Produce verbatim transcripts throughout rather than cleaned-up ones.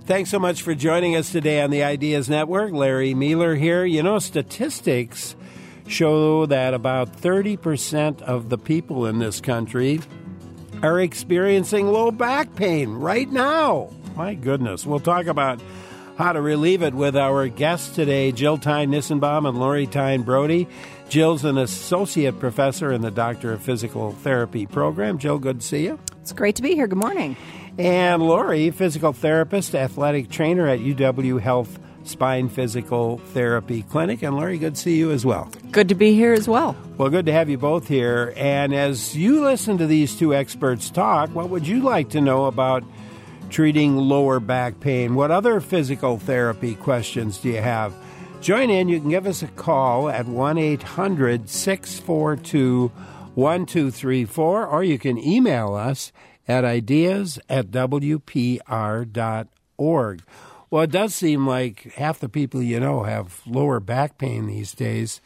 Thanks so much for joining us today on the Ideas Network. Larry Mueller here. You know, statistics show that about thirty percent of the people in this country are experiencing low back pain right now. My goodness. We'll talk about how to relieve it with our guests today, Jill Tyne-Nissenbaum and Lori Tyne-Brody. Jill's an associate professor in the Doctor of Physical Therapy program. Jill, good to see you. It's great to be here. Good morning. And Lori, physical therapist, athletic trainer at U W Health Spine Physical Therapy Clinic. And Lori, good to see you as well. Good to be here as well. Well, good to have you both here. And as you listen to these two experts talk, what would you like to know about treating lower back pain? What other physical therapy questions do you have? Join in. You can give us a call at one eight hundred six four two one two three four, or you can email us at ideas at w p r dot org. Well, it does seem like half the people you know have lower back pain these days.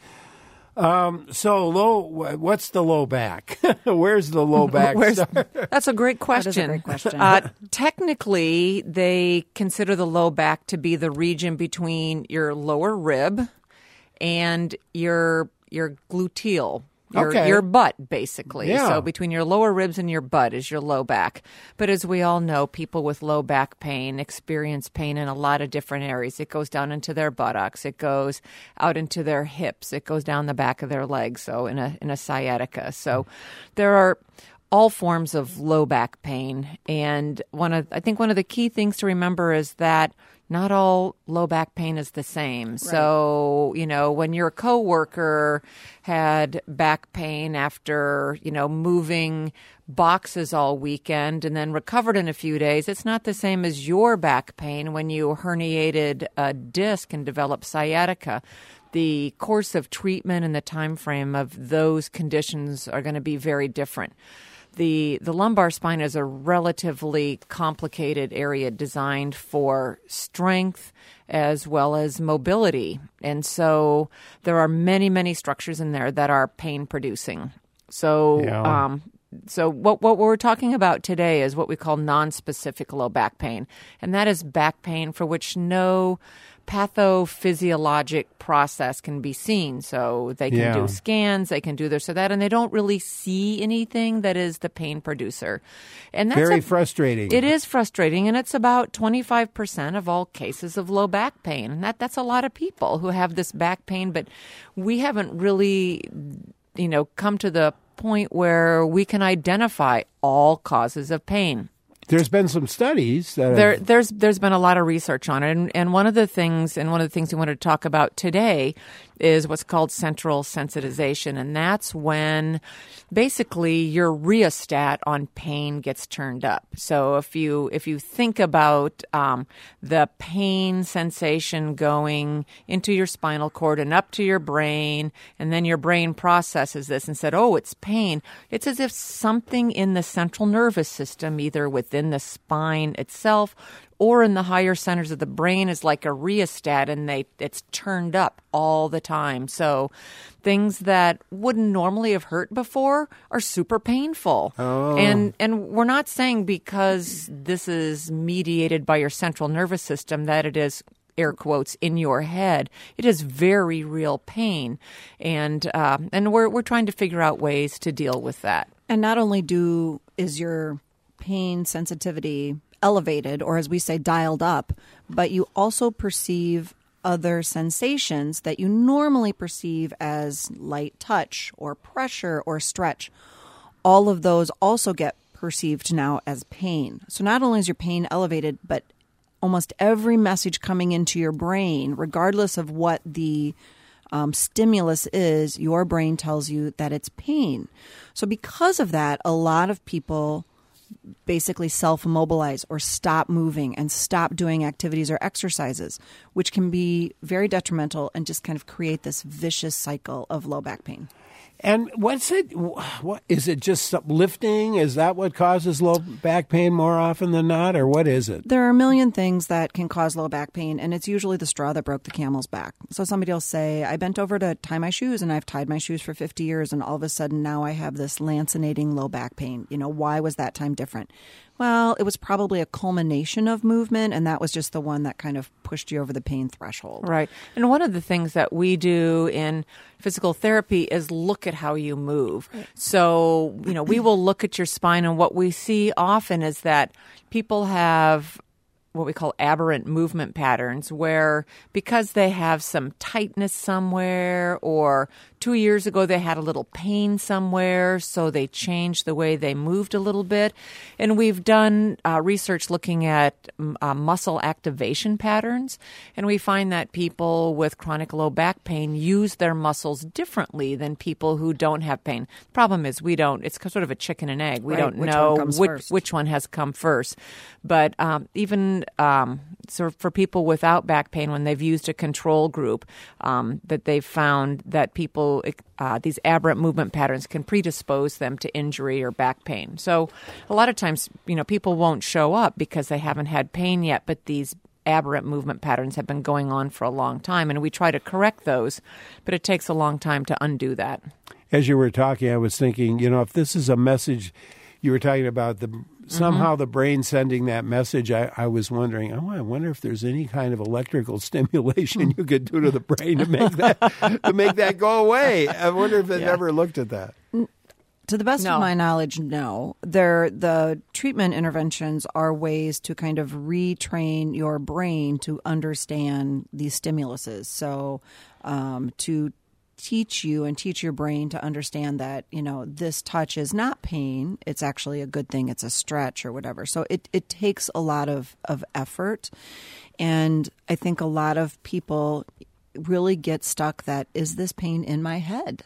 Um, so low, what's the low back? Where's the low back? That's a great question. That is a great question. uh, technically, they consider the low back to be the region between your lower rib and your your gluteal. Your, okay. your butt, basically. Yeah. So between your lower ribs and your butt is your low back. But as we all know, people with low back pain experience pain in a lot of different areas. It goes down into their buttocks. It goes out into their hips. It goes down the back of their legs, so in a in a sciatica. So there are all forms of low back pain. And one of I think one of the key things to remember is that not all low back pain is the same. Right. So, you know, when your coworker had back pain after, you know, moving boxes all weekend and then recovered in a few days, it's not the same as your back pain when you herniated a disc and developed sciatica. The course of treatment and the time frame of those conditions are going to be very different. The the lumbar spine is a relatively complicated area designed for strength as well as mobility. And so there are many, many structures in there that are pain producing. So yeah. um, so what, what we're talking about today is what we call non-specific low back pain. And that is back pain for which no pathophysiologic process can be seen. So they can yeah. do scans, they can do this or that, and they don't really see anything that is the pain producer. And that's very a, frustrating. It is frustrating, and it's about twenty-five percent of all cases of low back pain. And that, that's a lot of people who have this back pain, but we haven't really, you know, come to the point where we can identify all causes of pain. There's been some studies that there, have... there's there's been a lot of research on it, and, and one of the things and one of the things we wanted to talk about today is what's called central sensitization, and that's when basically your rheostat on pain gets turned up. So if you if you think about um, the pain sensation going into your spinal cord and up to your brain, and then your brain processes this and said, "Oh, it's pain." It's as if something in the central nervous system, either within the spine itself or in the higher centers of the brain, is like a rheostat, and they it's turned up all the time. So things that wouldn't normally have hurt before are super painful. Oh. And and we're not saying because this is mediated by your central nervous system that it is, air quotes, in your head. It is very real pain. And uh, and we're we're trying to figure out ways to deal with that. And not only do is your pain sensitivity elevated, or as we say, dialed up, but you also perceive other sensations that you normally perceive as light touch or pressure or stretch. All of those also get perceived now as pain. So not only is your pain elevated, but almost every message coming into your brain, regardless of what the um, stimulus is, your brain tells you that it's pain. So because of that, a lot of people basically self-immobilize or stop moving and stop doing activities or exercises, which can be very detrimental and just kind of create this vicious cycle of low back pain. And what's it? What is it? Just lifting? Is that what causes low back pain more often than not, or what is it? There are a million things that can cause low back pain, and it's usually the straw that broke the camel's back. So somebody will say, I bent over to tie my shoes, and I've tied my shoes for fifty years, and all of a sudden now I have this lancinating low back pain. You know, why was that time different? Well, it was probably a culmination of movement, and that was just the one that kind of pushed you over the pain threshold. Right. And one of the things that we do in physical therapy is look at how you move. So, you know, we will look at your spine, and what we see often is that people have what we call aberrant movement patterns, where because they have some tightness somewhere, or two years ago they had a little pain somewhere, so they changed the way they moved a little bit. And we've done uh, research looking at uh, muscle activation patterns, and we find that people with chronic low back pain use their muscles differently than people who don't have pain. The problem is we don't, it's sort of a chicken and egg. We right. don't which know one comes which, first. which one has come first. But um, even Um, so for people without back pain, when they've used a control group, um, that they've found that people, uh, these aberrant movement patterns can predispose them to injury or back pain. So a lot of times, you know, people won't show up because they haven't had pain yet, but these aberrant movement patterns have been going on for a long time, and we try to correct those, but it takes a long time to undo that. As you were talking, I was thinking, you know, if this is a message, you were talking about the somehow mm-hmm. the brain sending that message. I, I was wondering, oh, I wonder if there's any kind of electrical stimulation you could do to the brain to make that to make that go away. I wonder if they've yeah. ever looked at that. To the best no. of my knowledge, no. There, the treatment interventions are ways to kind of retrain your brain to understand these stimuluses. So um, to teach you and teach your brain to understand that, you know, this touch is not pain. It's actually a good thing. It's a stretch or whatever. So it, it takes a lot of, of effort. And I think a lot of people really get stuck that, is this pain in my head?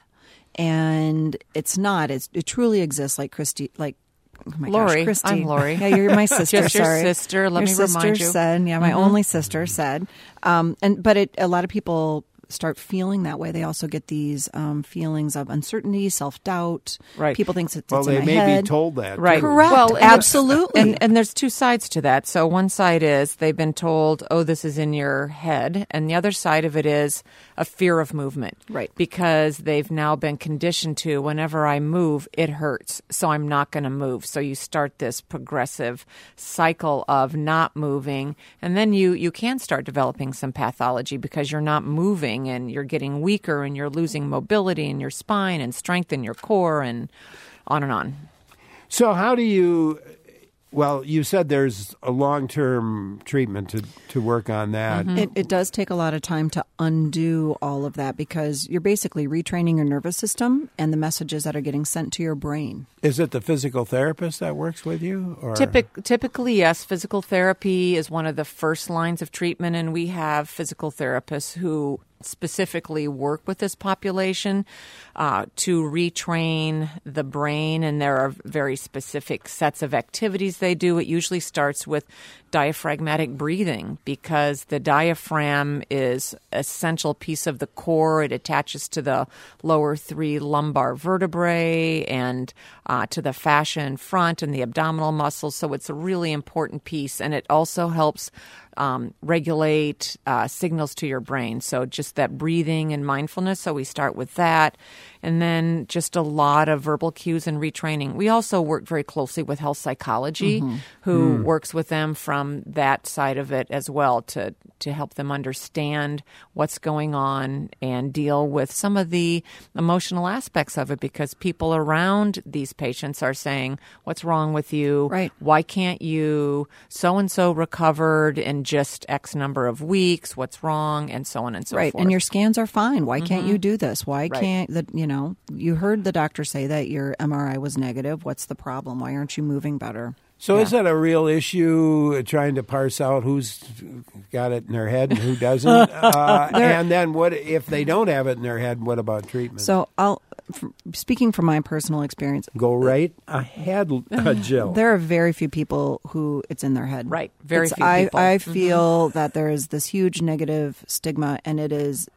And it's not. It's, it truly exists, like Christy, like, oh my Lori, gosh, Christy. I'm Lori. Yeah, you're my sister. Just your sorry. sister. Let your me sister remind you. said, yeah, my Mm-hmm. only sister said. Um, and but it, a lot of people start feeling that way. They also get these um, feelings of uncertainty, self-doubt. Right. People think it's, Well, it's they in my may head. be told that. Right. too. Correct. Well, and absolutely. And, and there's two sides to that. So one side is they've been told, oh, this is in your head. And the other side of it is a fear of movement. Right. Because they've now been conditioned to, whenever I move, it hurts. So I'm not going to move. So you start this progressive cycle of not moving. And then you, you can start developing some pathology because you're not moving and you're getting weaker and you're losing mobility in your spine and strength in your core and on and on. So how do you, well, you said there's a long-term treatment to, to work on that. It, it does take a lot of time to undo all of that because you're basically retraining your nervous system and the messages that are getting sent to your brain. Is it the physical therapist that works with you? Or? Typic, typically, yes. Physical therapy is one of the first lines of treatment, and we have physical therapists who specifically work with this population uh, to retrain the brain, and there are very specific sets of activities they do. It usually starts with diaphragmatic breathing because the diaphragm is an essential piece of the core. It attaches to the lower three lumbar vertebrae and uh, to the fascia in front and the abdominal muscles, so it's a really important piece, and it also helps Um, regulate uh, signals to your brain. So just that breathing and mindfulness. So we start with that. And then just a lot of verbal cues and retraining. We also work very closely with health psychology, mm-hmm. who mm. works with them from that side of it as well to, to help them understand what's going on and deal with some of the emotional aspects of it, because people around these patients are saying, what's wrong with you? Right. Why can't you? So-and-so recovered in just X number of weeks. What's wrong? And so on and so right. forth. And your scans are fine. Why mm-hmm. can't you do this? Why right. can't the, you know, you heard the doctor say that your M R I was negative. What's the problem? Why aren't you moving better? So yeah. is that a real issue, trying to parse out who's got it in their head and who doesn't? uh, and then what if they don't have it in their head? What about treatment? So I'll, f- speaking from my personal experience, go right ahead, uh, Jill. There are very few people who it's in their head. Right, very it's, few I, people. I mm-hmm. feel that there is this huge negative stigma, and it is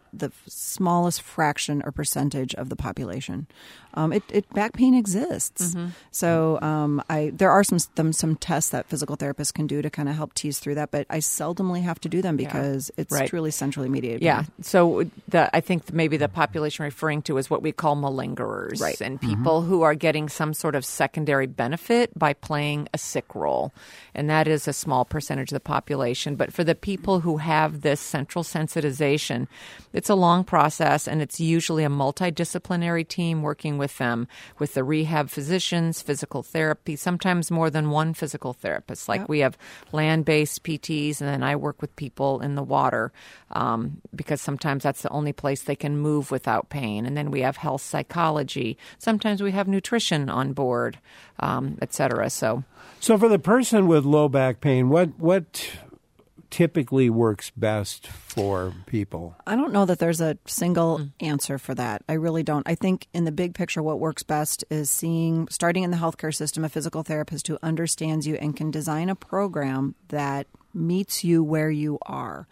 the smallest fraction or percentage of the population. Um, it, it back pain exists. Mm-hmm. So um, I there are some, some some tests that physical therapists can do to kind of help tease through that, but I seldomly have to do them because yeah. it's right. truly centrally mediated. Yeah. So the, I think maybe the population referring to is what we call malingerers, right. and people mm-hmm. who are getting some sort of secondary benefit by playing a sick role, and that is a small percentage of the population. But for the people who have this central sensitization, it's a long process, and it's usually a multidisciplinary team working with them, with the rehab physicians, physical therapy, sometimes more than one physical therapist. Like yep. we have land-based P Ts, and then I work with people in the water um, because sometimes that's the only place they can move without pain. And then we have health psychology. Sometimes we have nutrition on board, um, et cetera. So, so for the person with low back pain, what what typically works best for people? I don't know that there's a single mm. answer for that. I really don't. I think in the big picture, what works best is seeing, starting in the healthcare system, a physical therapist who understands you and can design a program that meets you where you are.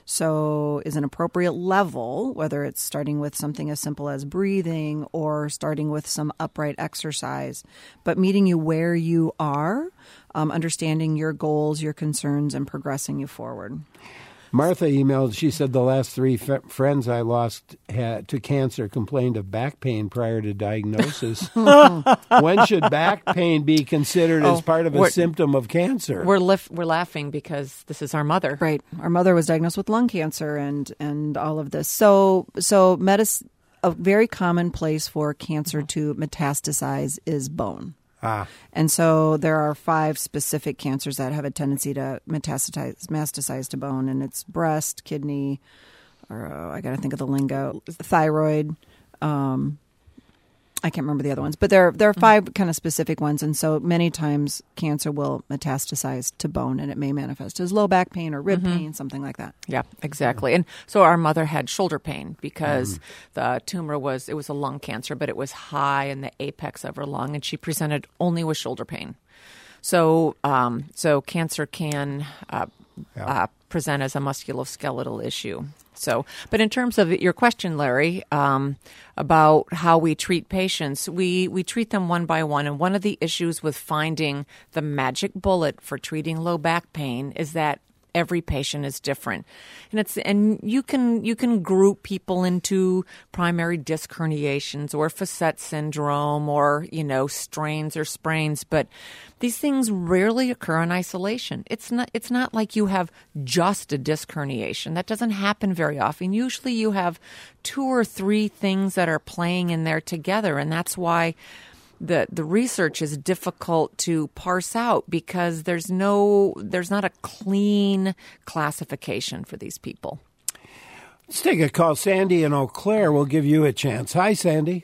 So is an appropriate level, whether it's starting with something as simple as breathing or starting with some upright exercise, but meeting you where you are, um, understanding your goals, your concerns, and progressing you forward. Martha emailed, she said the last three f- friends I lost had, to cancer complained of back pain prior to diagnosis. When should back pain be considered oh, as part of a symptom of cancer? We're lif- we're laughing because this is our mother. Right. Our mother was diagnosed with lung cancer and, and all of this. So, so medicine, a very common place for cancer to metastasize is bone. Ah. And so there are five specific cancers that have a tendency to metastasize, metastasize to bone, and it's breast, kidney, or uh, I got to think of the lingo, thyroid. Um, I can't remember the other ones, but there there are five kind of specific ones, and so many times cancer will metastasize to bone, and it may manifest as low back pain or rib mm-hmm. pain, something like that. Yeah, exactly. And so our mother had shoulder pain because mm. the tumor was, it was a lung cancer, but it was high in the apex of her lung, and she presented only with shoulder pain. So, um, so cancer can uh, yeah. uh, present as a musculoskeletal issue. So, but in terms of your question, Larry, um, about how we treat patients, we, we treat them one by one. And one of the issues with finding the magic bullet for treating low back pain is that every patient is different. And it's and you can you can group people into primary disc herniations or facet syndrome or, you know, strains or sprains, but these things rarely occur in isolation. It's not it's not like you have just a disc herniation. That doesn't happen very often. Usually you have two or three things that are playing in there together, and that's why The the research is difficult to parse out because there's no there's not a clean classification for these people. Let's take a call. Sandy in Eau Claire will give you a chance. Hi, Sandy.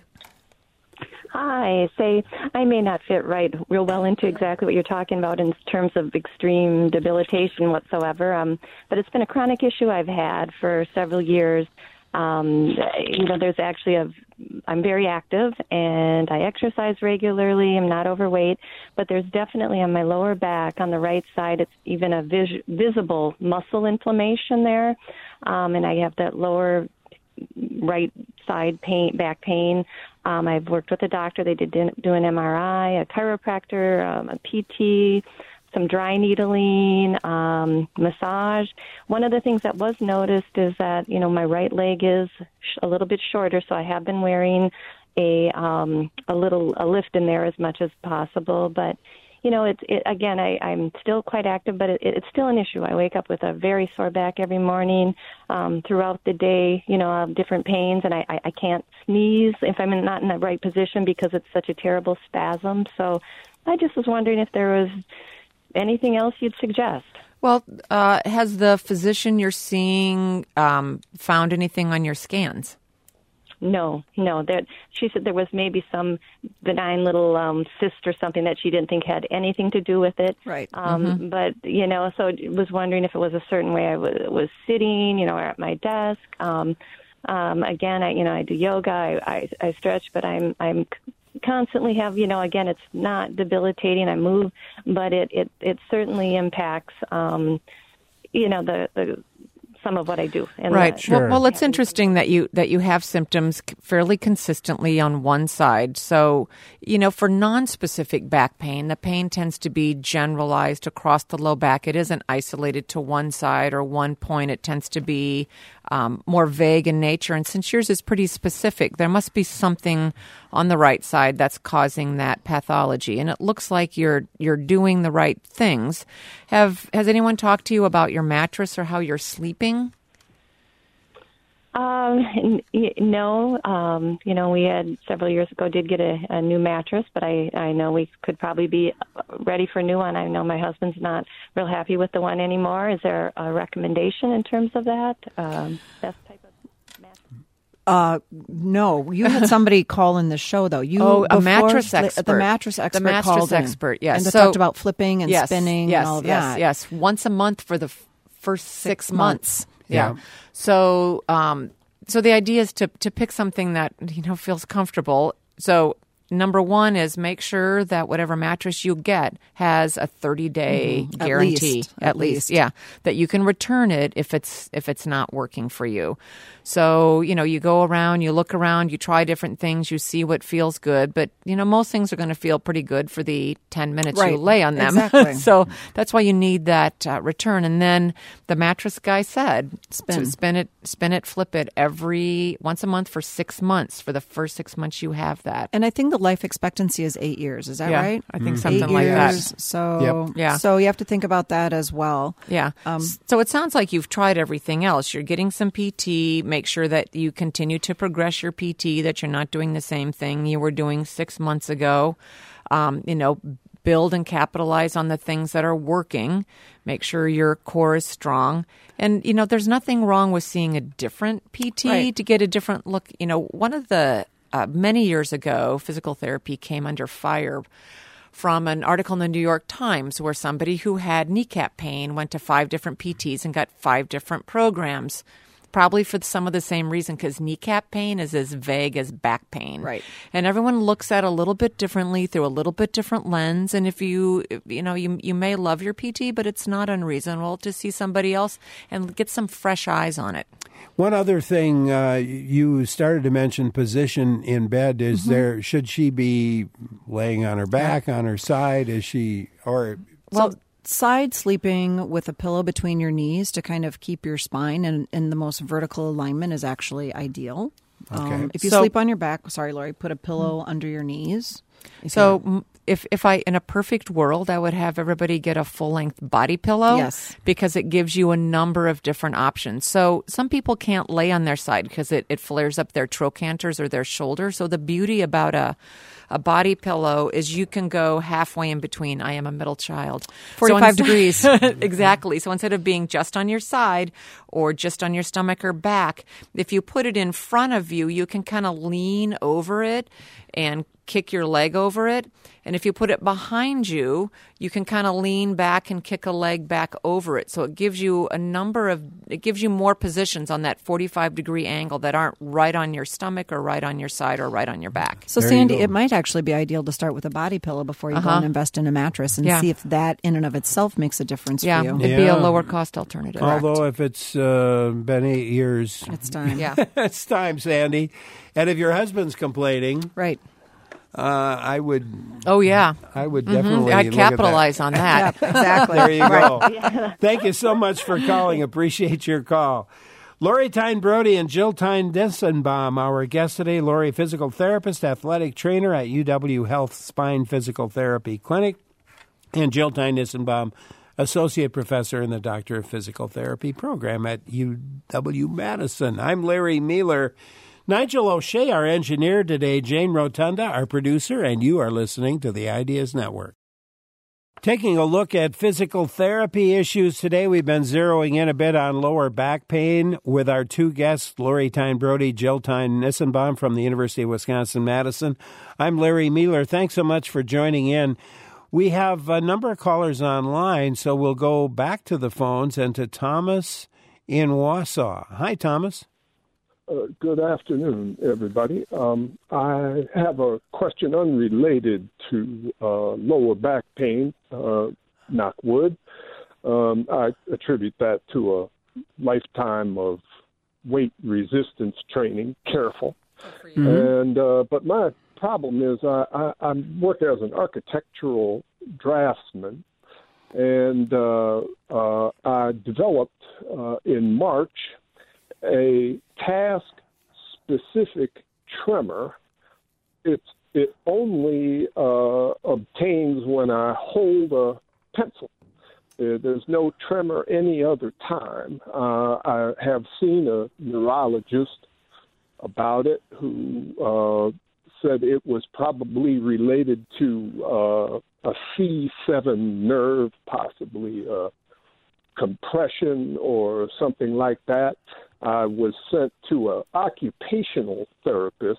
Hi. Say, I may not fit right real well into exactly what you're talking about in terms of extreme debilitation whatsoever, um, but it's been a chronic issue I've had for several years. Um, you know, there's actually a, I'm very active and I exercise regularly. I'm not overweight, but there's definitely on my lower back on the right side, it's even a vis- visible muscle inflammation there. Um, and I have that lower right side pain, back pain. Um, I've worked with a doctor. They did do an M R I, a chiropractor, um, a P T, some dry needling, um, massage. One of the things that was noticed is that, you know, my right leg is sh- a little bit shorter, so I have been wearing a um, a little a lift in there as much as possible. But, you know, it, it again, I, I'm still quite active, but it, it's still an issue. I wake up with a very sore back every morning. Um, throughout the day, you know, I have different pains, and I, I, I can't sneeze if I'm in, not in the right position because it's such a terrible spasm. So I just was wondering if there was anything else you'd suggest? Well, uh, has the physician you're seeing um, found anything on your scans? No, no. There, she said there was maybe some benign little um, cyst or something that she didn't think had anything to do with it. Right. Um, mm-hmm. But, you know, so I was wondering if it was a certain way I w- was sitting, you know, or at my desk. Um, um, again, I, you know, I do yoga, I, I, I stretch, but I'm, I'm constantly have, you know, again, it's not debilitating. I move, but it, it, it certainly impacts, um, you know, the, the some of what I do. And Right. that- Sure. Well, well, it's interesting that you that you have symptoms c- fairly consistently on one side. So, you know, for non-specific back pain, the pain tends to be generalized across the low back. It isn't isolated to one side or one point. It tends to be um, more vague in nature. And since yours is pretty specific, there must be something on the right side that's causing that pathology. And it looks like you're you're doing the right things. Have has anyone talked to you about your mattress or how you're sleeping? Um, n- y- no, um, you know, we had several years ago did get a, a new mattress, but I, I know we could probably be ready for a new one. I know my husband's not real happy with the one anymore. Is there a recommendation in terms of that? Um, best type of mattress? Uh, no, you had somebody call in the show though. You Oh, a before- mattress the- expert. The mattress expert. The mattress called in, expert, yes. and they So- talked about flipping and yes, spinning yes, and all of yes, that. Yes, once a month for the f- first six, Six months. months. Yeah. Yeah. So, um, so the idea is to to pick something that you know feels comfortable. So. Number one is make sure that whatever mattress you get has a thirty-day Mm-hmm. At guarantee, least. at, At least, least. yeah, that you can return it if it's if it's not working for you. So you know, you go around, you look around, you try different things, you see what feels good, but you know, most things are going to feel pretty good for the ten minutes you Right. lay on them. Exactly. So that's why you need that uh, return. And then the mattress guy said, Spin. to spin it, spin it, flip it every once a month for six months. For the first six months, you have that. And I think the life expectancy is eight years. Is that Yeah, right? I think Mhm. something eight like years. that. So Yep. Yeah. So you have to think about that as well. Yeah. Um, so it sounds like you've tried everything else. You're getting some P T. Make sure that you continue to progress your P T, that you're not doing the same thing you were doing six months ago. Um, you know, build and capitalize on the things that are working. Make sure your core is strong. And, you know, there's nothing wrong with seeing a different P T Right. to get a different look. You know, one of the, uh, many years ago, physical therapy came under fire from an article in the New York Times where somebody who had kneecap pain went to five different P Ts and got five different programs. Probably for some of the same reason, because kneecap pain is as vague as back pain. Right. And everyone looks at it a little bit differently through a little bit different lens. And if you, you know, you, you may love your P T, but it's not unreasonable to see somebody else and get some fresh eyes on it. One other thing, uh, you started to mention position in bed. Is Mm-hmm. there, should she be laying on her back, on her side? Is she, or, Well, side sleeping with a pillow between your knees to kind of keep your spine in, in the most vertical alignment is actually ideal. Okay. Um, if you So- sleep on your back, sorry, Lori, put a pillow under your knees. If So you're- m- if if I in a perfect world, I would have everybody get a full length body pillow. Yes. Because it gives you a number of different options. So some people can't lay on their side because it, it flares up their trochanters or their shoulder. So the beauty about a a body pillow is you can go halfway in between. I am a middle child. forty-five So degrees. Exactly. So instead of being just on your side or just on your stomach or back, if you put it in front of you, you can kind of lean over it and kick your leg over it. And if you put it behind you, you can kind of lean back and kick a leg back over it. So it gives you a number of, it gives you more positions on that forty-five degree angle that aren't right on your stomach or right on your side or right on your back. So, There you Sandy, go. it might actually be ideal to start with a body pillow before you go Uh-huh. and invest in a mattress and Yeah. see if that in and of itself makes a difference Yeah, for you. it'd be a Yeah. lower cost alternative. although if it's uh, been eight years, It's time. Yeah. it's time, Sandy. And if your husband's complaining, Right. uh, I would, Oh, yeah. I would definitely I'd look at that. capitalize on that. Yeah, exactly. There you go. Thank you so much for calling. Appreciate your call. Lori Tyne Brody and Jill Tyne Dissenbaum, our guest today. Lori, physical therapist, athletic trainer at U W Health Spine Physical Therapy Clinic, and Jill Tyne Dissenbaum, associate professor in the Doctor of Physical Therapy program at U W Madison. I'm Larry Mealer. Nigel O'Shea, our engineer today, Jane Rotunda, our producer, and you are listening to the Ideas Network. Taking a look at physical therapy issues today, we've been zeroing in a bit on lower back pain with our two guests, Lori Tyne Brody, Jill Tyne Dissenbaum from the University of Wisconsin-Madison. I'm Larry Mealer. Thanks so much for joining in. We have a number of callers online, so we'll go back to the phones and to Thomas in Wausau. Hi, Thomas. Uh, good afternoon, everybody. Um, I have a question unrelated to uh, lower back pain, uh, knock wood. Um, I attribute that to a lifetime of weight resistance training, careful. Mm-hmm. And uh, but my problem is I, I, I work as an architectural draftsman, and uh, uh, I developed uh, in March a task-specific tremor. It's it only uh, obtains when I hold a pencil. There's no tremor any other time. Uh, I have seen a neurologist about it who uh, said it was probably related to uh, a C seven nerve, possibly uh, compression or something like that. I was sent to an occupational therapist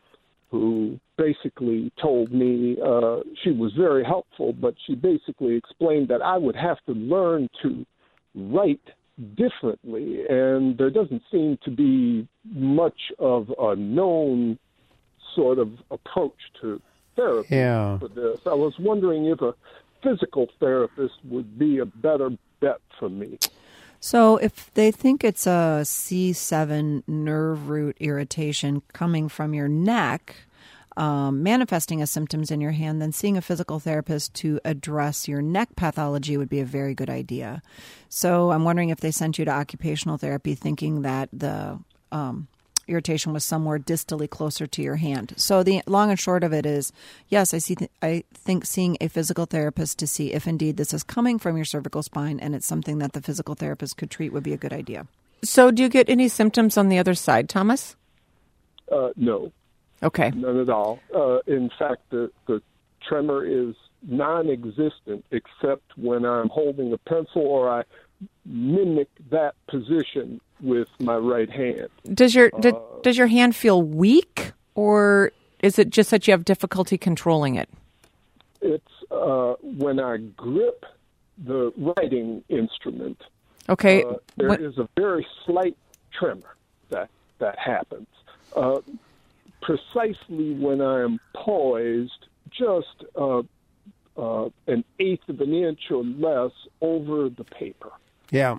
who basically told me uh, she was very helpful, but she basically explained that I would have to learn to write differently, and there doesn't seem to be much of a known sort of approach to therapy yeah. for this. I was wondering if a physical therapist would be a better bet for me. So if they think it's a C seven nerve root irritation coming from your neck, um, manifesting as symptoms in your hand, then seeing a physical therapist to address your neck pathology would be a very good idea. So I'm wondering if they sent you to occupational therapy thinking that the um, irritation was somewhere distally closer to your hand. So the long and short of it is, yes, I see. Th- I think seeing a physical therapist to see if indeed this is coming from your cervical spine and it's something that the physical therapist could treat would be a good idea. So do you get any symptoms on the other side, Thomas? Uh, no. Okay. None at all. Uh, in fact, the, the tremor is non-existent except when I'm holding a pencil or I mimic that position with my right hand. Does your uh, did, does your hand feel weak, or is it just that you have difficulty controlling it? It's uh, when I grip the writing instrument. Okay. Uh, there what? is a very slight tremor that that happens. Uh, precisely when I am poised, just uh, uh, an eighth of an inch or less over the paper. Yeah.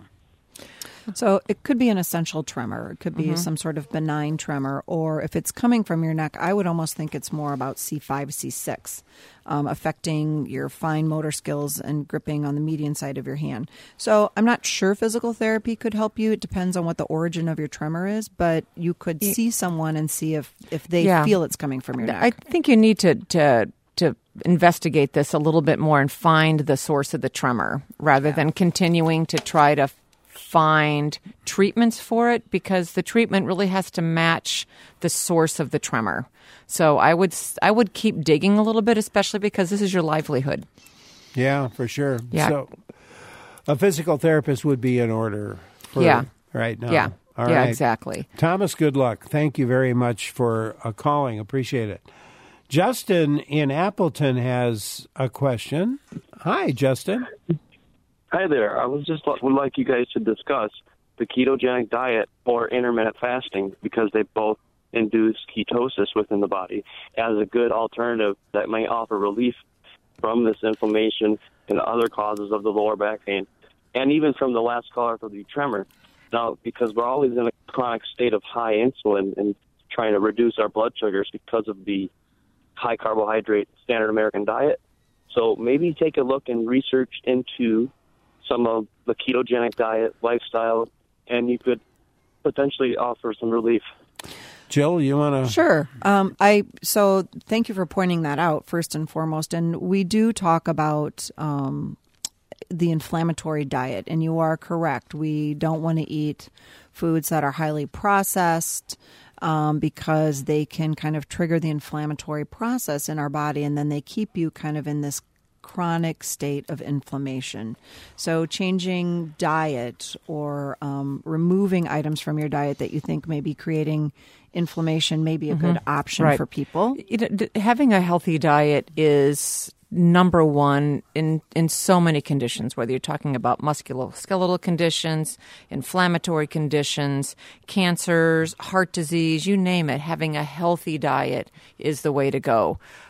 So it could be an essential tremor. It could be Mm-hmm. some sort of benign tremor. Or if it's coming from your neck, I would almost think it's more about C five, C six, um, affecting your fine motor skills and gripping on the median side of your hand. So I'm not sure physical therapy could help you. It depends on what the origin of your tremor is. But you could see someone and see if, if they Yeah. feel it's coming from your neck. I think you need to, to to investigate this a little bit more and find the source of the tremor rather than continuing to try to find treatments for it, because the treatment really has to match the source of the tremor. So I would I would keep digging a little bit, especially because this is your livelihood. Yeah, for sure. Yeah. So a physical therapist would be in order for Yeah. right now. Yeah. All yeah, right. exactly. Thomas, good luck. Thank you very much for uh, calling. Appreciate it. Justin in Appleton has a question. Hi, Justin. Hi there. I was just would like you guys to discuss the ketogenic diet or intermittent fasting, because they both induce ketosis within the body, as a good alternative that may offer relief from this inflammation and other causes of the lower back pain, and even from the last caller for the tremor. Now, because we're always in a chronic state of high insulin and trying to reduce our blood sugars because of the high carbohydrate standard American diet. So maybe take a look and research into some of the ketogenic diet lifestyle, and you could potentially offer some relief. Jill, you want to? Sure. Um, I so thank you for pointing that out first and foremost. And we do talk about um, the inflammatory diet, and you are correct. We don't want to eat foods that are highly processed um, because they can kind of trigger the inflammatory process in our body, and then they keep you kind of in this chronic state of inflammation. So changing diet or um, removing items from your diet that you think may be creating inflammation may be a good option Right. for people. You know, d- having a healthy diet is number one in, in so many conditions, whether you're talking about musculoskeletal conditions, inflammatory conditions, cancers, heart disease, you name it. Having a healthy diet is the way to go.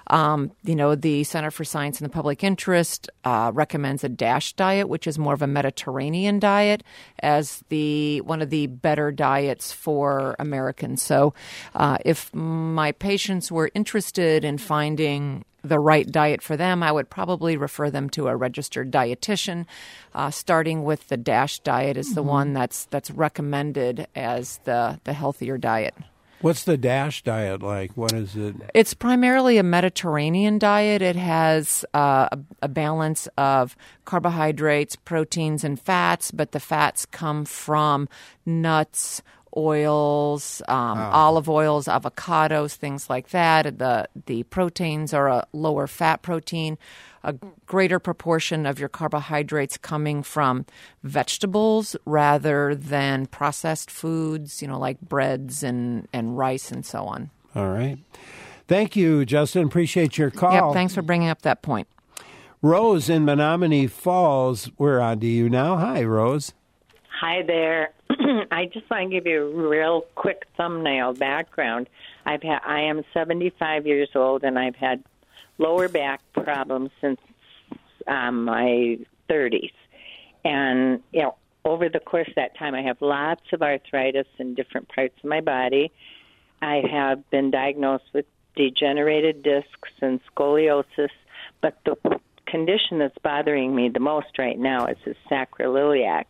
Um, you know, the Center for Science and the Public Interest uh, recommends a DASH diet, which is more of a Mediterranean diet, as the one of the better diets for Americans. So uh, if my patients were interested in finding the right diet for them, I would probably refer them to a registered dietitian, uh, starting with the DASH diet is the mm-hmm. one that's that's recommended as the, the healthier diet. What's the DASH diet like? What is it? It's primarily a Mediterranean diet. It has uh, a, a balance of carbohydrates, proteins, and fats, but the fats come from nuts, oils, um, oh. olive oils, avocados, things like that. The the proteins are a lower fat protein, a greater proportion of your carbohydrates coming from vegetables rather than processed foods, you know, like breads and, and rice and so on. All right. Thank you, Justin. Appreciate your call. Yep, thanks for bringing up that point. Rose in Menominee Falls, we're on to you now. Hi, Rose. Hi there. I just want to give you a real quick thumbnail background. I've had, I am seventy-five years old, and I've had lower back problems since um, my thirties. And, you know, over the course of that time, I have lots of arthritis in different parts of my body. I have been diagnosed with degenerated discs and scoliosis, but the condition that's bothering me the most right now is this sacroiliac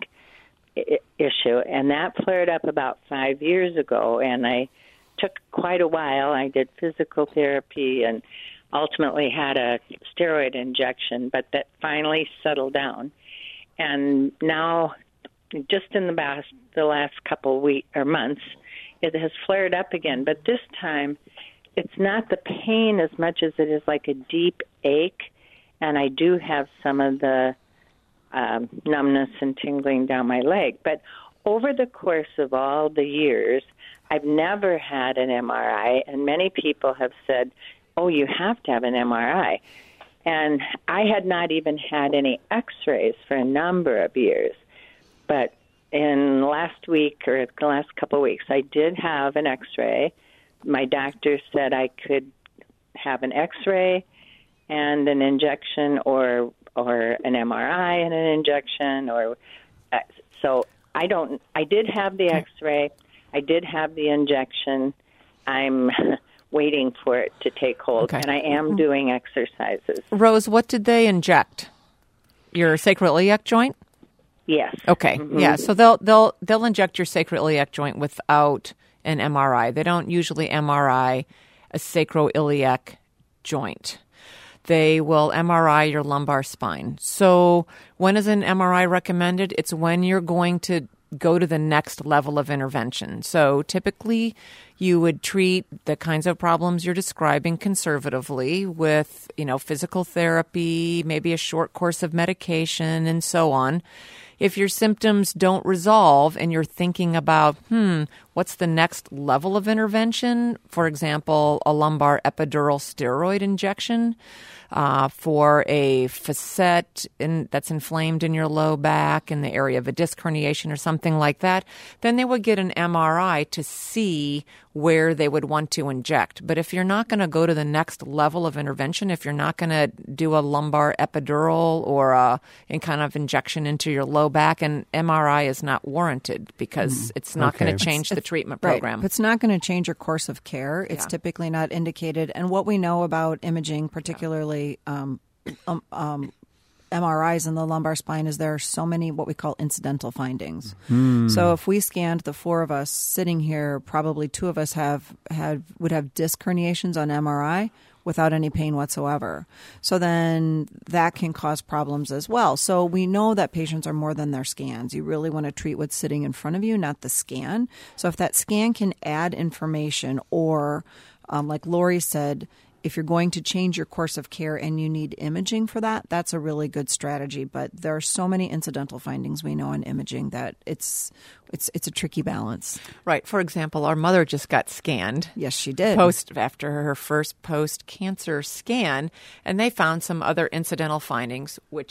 issue, and that flared up about five years ago, and I took quite a while. I did physical therapy and ultimately had a steroid injection, but that finally settled down. And now, just in the last, the last couple of weeks or months, it has flared up again, but this time it's not the pain as much as it is like a deep ache, and I do have some of the Um, numbness and tingling down my leg. But over the course of all the years, I've never had an M R I, and many people have said, oh, you have to have an M R I. And I had not even had any x-rays for a number of years. But in last week or the last couple of weeks, I did have an x-ray. My doctor said I could have an x-ray and an injection or or an M R I and an injection, or uh, so I don't. I did have the X-ray. I did have the injection. I'm waiting for it to take hold, okay. And I am doing exercises. Rose, what did they inject? Your sacroiliac joint? Yes. Okay. Mm-hmm. Yeah. So they'll they'll they'll inject your sacroiliac joint without an M R I. They don't usually M R I a sacroiliac joint. They will M R I your lumbar spine. So when is an M R I recommended? It's when you're going to go to the next level of intervention. So typically you would treat the kinds of problems you're describing conservatively with, you know, physical therapy, maybe a short course of medication and so on. If your symptoms don't resolve and you're thinking about, hmm, what's the next level of intervention? For example, a lumbar epidural steroid injection uh, for a facet in, that's inflamed in your low back in the area of a disc herniation or something like that, then they would get an M R I to see where they would want to inject. But if you're not going to go to the next level of intervention, if you're not going to do a lumbar epidural or a in kind of injection into your low back, an M R I is not warranted because mm, it's not okay. going to change the treatment program. Right. It's not going to change your course of care. It's yeah. typically not indicated. And what we know about imaging, particularly um, um, um, M R Is in the lumbar spine, is there are so many what we call incidental findings. Mm. So if we scanned the four of us sitting here, probably two of us have had would have disc herniations on M R I without any pain whatsoever. So then that can cause problems as well. So we know that patients are more than their scans. You really want to treat what's sitting in front of you, not the scan. So if that scan can add information or, um, like Lori said, if you're going to change your course of care and you need imaging for that, that's a really good strategy. But there are so many incidental findings we know in imaging that it's it's it's a tricky balance. Right. For example, our mother just got scanned. Yes, she did. Post after her first post-cancer scan, and they found some other incidental findings, which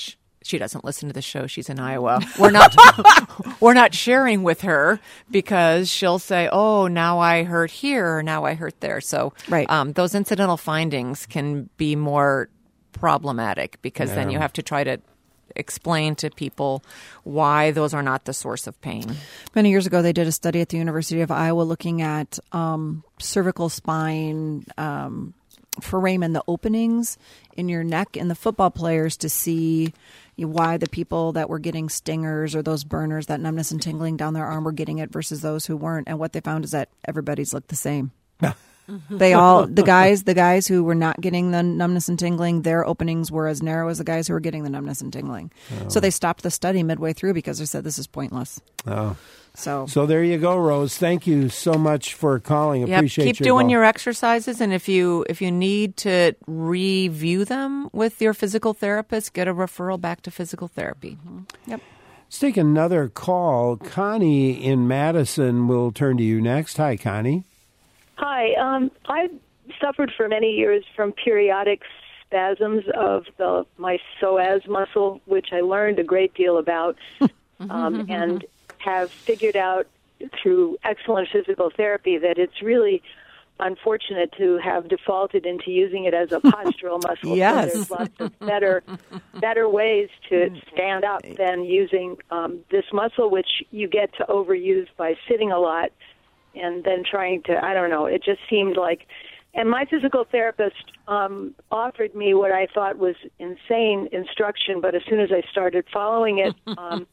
she doesn't listen to the show. She's in Iowa. We're not we're not sharing with her because she'll say, "Oh, now I hurt here, or now I hurt there." So Right. um, those incidental findings can be more problematic because then Yeah. you have to try to explain to people why those are not the source of pain. Many years ago, they did a study at the University of Iowa looking at um, cervical spine um, foramen, the openings in your neck in the football players to see why the people that were getting stingers or those burners, that numbness and tingling down their arm, were getting it versus those who weren't. And what they found is that everybody's looked the same. They all, the guys, the guys who were not getting the numbness and tingling, their openings were as narrow as the guys who were getting the numbness and tingling. Oh. So they stopped the study midway through because they said this is pointless. Oh. So, So there you go, Rose. Thank you so much for calling. Yep. Appreciate Keep your doing call. your exercises, and if you if you need to review them with your physical therapist, get a referral back to physical therapy. yep. Let's take another call. Connie in Madison will turn to you next. Hi, Connie. Hi. Um, I've suffered for many years from periodic spasms of the my psoas muscle, which I learned a great deal about, um, and have figured out through excellent physical therapy that it's really unfortunate to have defaulted into using it as a postural muscle. Yes. So there's lots of better, better ways to stand up than using um, this muscle, which you get to overuse by sitting a lot and then trying to, I don't know, it just seemed like, and my physical therapist um, offered me what I thought was insane instruction, but as soon as I started following it, um,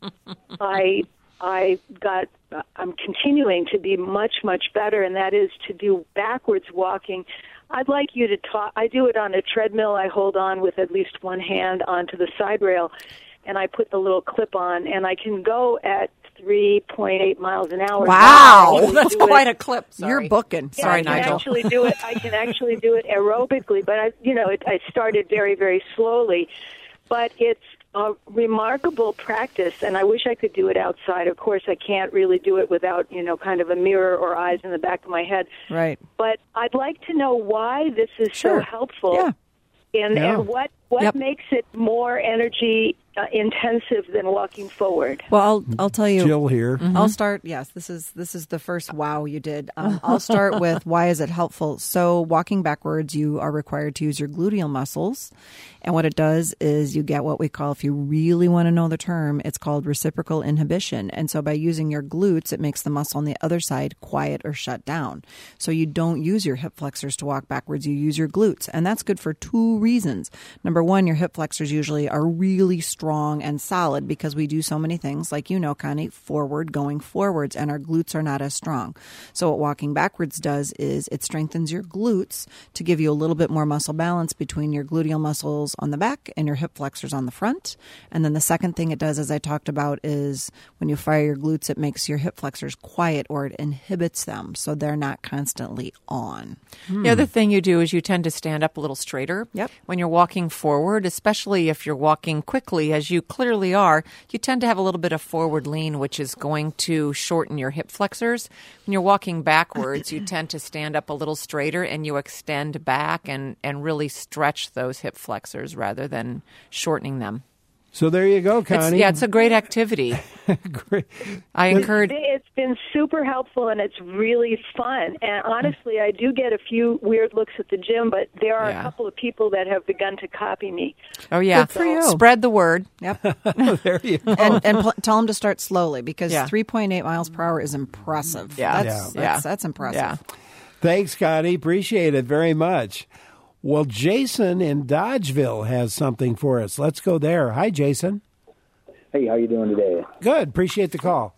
I I got, I'm continuing to be much, much better, and that is to do backwards walking. I'd like you to talk, I do it on a treadmill. I hold on with at least one hand onto the side rail, and I put the little clip on, and I can go at three point eight miles an hour. Wow. I can That's do quite it- a clip. Sorry. You're booking. yeah, Sorry, I can Nigel. actually do it. I can actually do it aerobically, but I, you know, it, I started very, very slowly. But it's a remarkable practice, and I wish I could do it outside. Of course, I can't really do it without, you know, kind of a mirror or eyes in the back of my head. Right. But I'd like to know why this is Sure. so helpful, Yeah. and Yeah. and what what Yep. makes it more energy uh, intensive than walking forward. Well, I'll I'll tell you. Jill here. I'll start. Yes, this is this is the first wow you did. Um, I'll start with why is it helpful? So walking backwards, you are required to use your gluteal muscles, and what it does is you get what we call, if you really want to know the term, it's called reciprocal inhibition. And so by using your glutes, it makes the muscle on the other side quiet or shut down. So you don't use your hip flexors to walk backwards. You use your glutes, and that's good for two reasons. Number one, your hip flexors usually are really strong and solid because we do so many things, like you know, Connie, forward going forwards, and our glutes are not as strong. So what walking backwards does is it strengthens your glutes to give you a little bit more muscle balance between your gluteal muscles on the back and your hip flexors on the front. And then the second thing it does, as I talked about, is when you fire your glutes, it makes your hip flexors quiet, or it inhibits them so they're not constantly on. The other thing you do is you tend to stand up a little straighter. Yep. When you're walking forward, especially if you're walking quickly, as you clearly are, you tend to have a little bit of forward lean, which is going to shorten your hip flexors. When you're walking backwards, you tend to stand up a little straighter and you extend back and, and really stretch those hip flexors rather than shortening them. So there you go, It's, Connie. yeah, it's a great activity. Great. I encourage. It's been super helpful, and it's really fun. And honestly, I do get a few weird looks at the gym, but there are Yeah. a couple of people that have begun to copy me. Oh, yeah. Good for you. Spread the word. Yep. There you go. and and pl- tell them to start slowly, because Yeah. three point eight miles per hour is impressive. Yeah. That's, Yeah. That's, Yeah. that's impressive. Yeah. Thanks, Connie. Appreciate it very much. Well, Jason in Dodgeville has something for us. Let's go there. Hi, Jason. Hey, how you doing today? Good. Appreciate the call.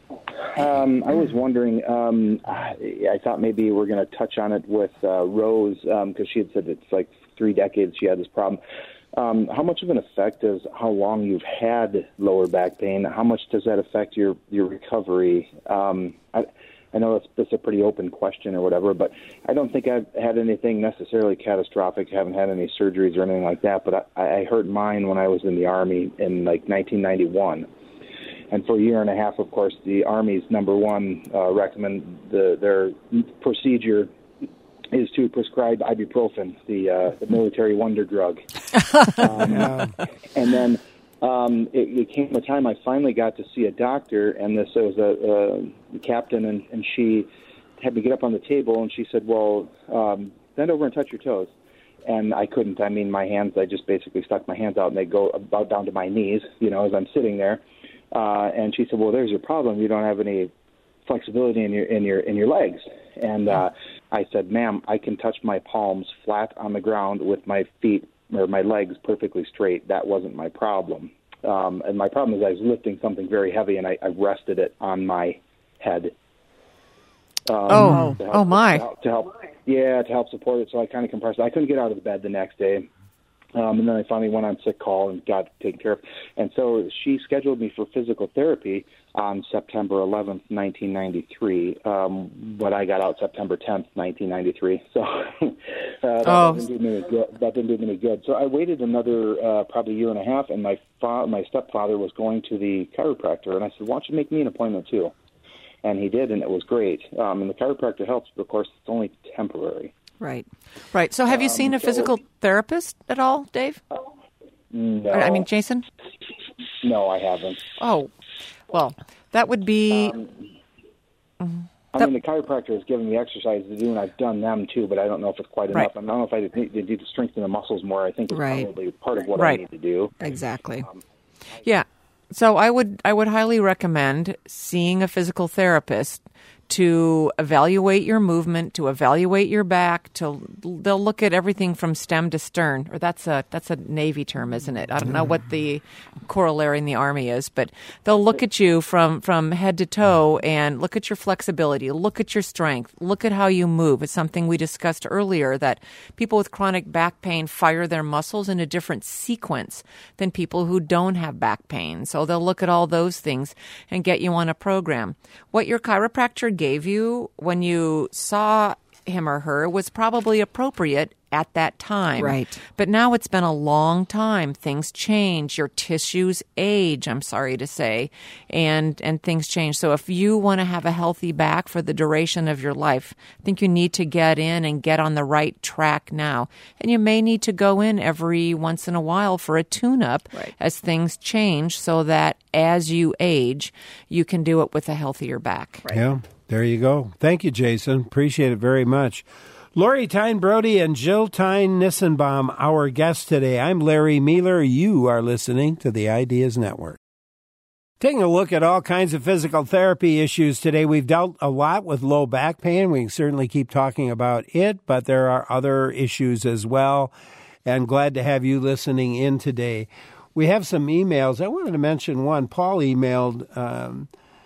Um, I was wondering, um, I, I thought maybe we're going to touch on it with uh, Rose, because um, she had said it's like three decades she had this problem. Um, how much of an effect is how long you've had lower back pain? How much does that affect your, your recovery? Um, I, I know that's, that's a pretty open question or whatever, but I don't think I've had anything necessarily catastrophic. Haven't had any surgeries or anything like that, but I, I hurt mine when I was in the Army in like nineteen ninety-one. And for a year and a half, of course, the Army's number one uh, recommend the, their procedure is to prescribe ibuprofen, the, uh, the military wonder drug. um, and then um, it, it came a time I finally got to see a doctor, and this was a, a captain, and, and she had me get up on the table, and she said, well, um, bend over and touch your toes. And I couldn't. I mean, my hands, I just basically stuck my hands out, and they go about down to my knees, you know, as I'm sitting there. Uh, and she said, well, there's your problem. You don't have any flexibility in your in your, in your legs. And uh, I said, ma'am, I can touch my palms flat on the ground with my feet or my legs perfectly straight. That wasn't my problem. Um, and my problem is I was lifting something very heavy, and I, I rested it on my head. Um, oh, help, oh my. To help, to help, yeah, to help support it. So I kind of compressed it. I couldn't get out of the bed the next day. Um, and then I finally went on sick call and got taken care of. And so she scheduled me for physical therapy on September eleventh, nineteen ninety-three. Um, but I got out September tenth, nineteen ninety-three. So uh, that, oh. didn't do me any good. that didn't do me any good. So I waited another uh, probably a year and a half, and my fa- my stepfather was going to the chiropractor. And I said, why don't you make me an appointment too? And he did, and it was great. Um, and the chiropractor helps, but of course it's only temporary. Right. Right. So have you seen a physical so, therapist at all, Dave? No. I mean, Jason? No, I haven't. Oh, well, that would be... Um, I mean, the chiropractor has given me exercises to do, and I've done them too, but I don't know if it's quite right. enough. I don't know if I need to, need to strengthen the muscles more. I think it's right. probably part of what right. I need to do. Exactly. Um, yeah. So I would I would highly recommend seeing a physical therapist to evaluate your movement, to evaluate your back. To they'll look at everything from stem to stern, or that's a that's a Navy term, isn't it? I don't know what the corollary in the Army is, but they'll look at you from from head to toe and look at your flexibility, look at your strength, look at how you move. It's something we discussed earlier that people with chronic back pain fire their muscles in a different sequence than people who don't have back pain. So they'll look at all those things and get you on a program. What your chiropractor gave you when you saw him or her was probably appropriate at that time. Right. But now it's been a long time. Things change. Your tissues age, I'm sorry to say, and and things change. So if you want to have a healthy back for the duration of your life, I think you need to get in and get on the right track now. And you may need to go in every once in a while for a tune-up right. as things change so that as you age, you can do it with a healthier back. Right. Yeah, there you go. Thank you, Jason. Appreciate it very much. Lori Tyne Brody and Jill Tyne Nissenbaum, our guests today. I'm Larry Mueller. You are listening to the Ideas Network. Taking a look at all kinds of physical therapy issues today. We've dealt a lot with low back pain. We can certainly keep talking about it, but there are other issues as well. And glad to have you listening in today. We have some emails. I wanted to mention one. Paul emailed um,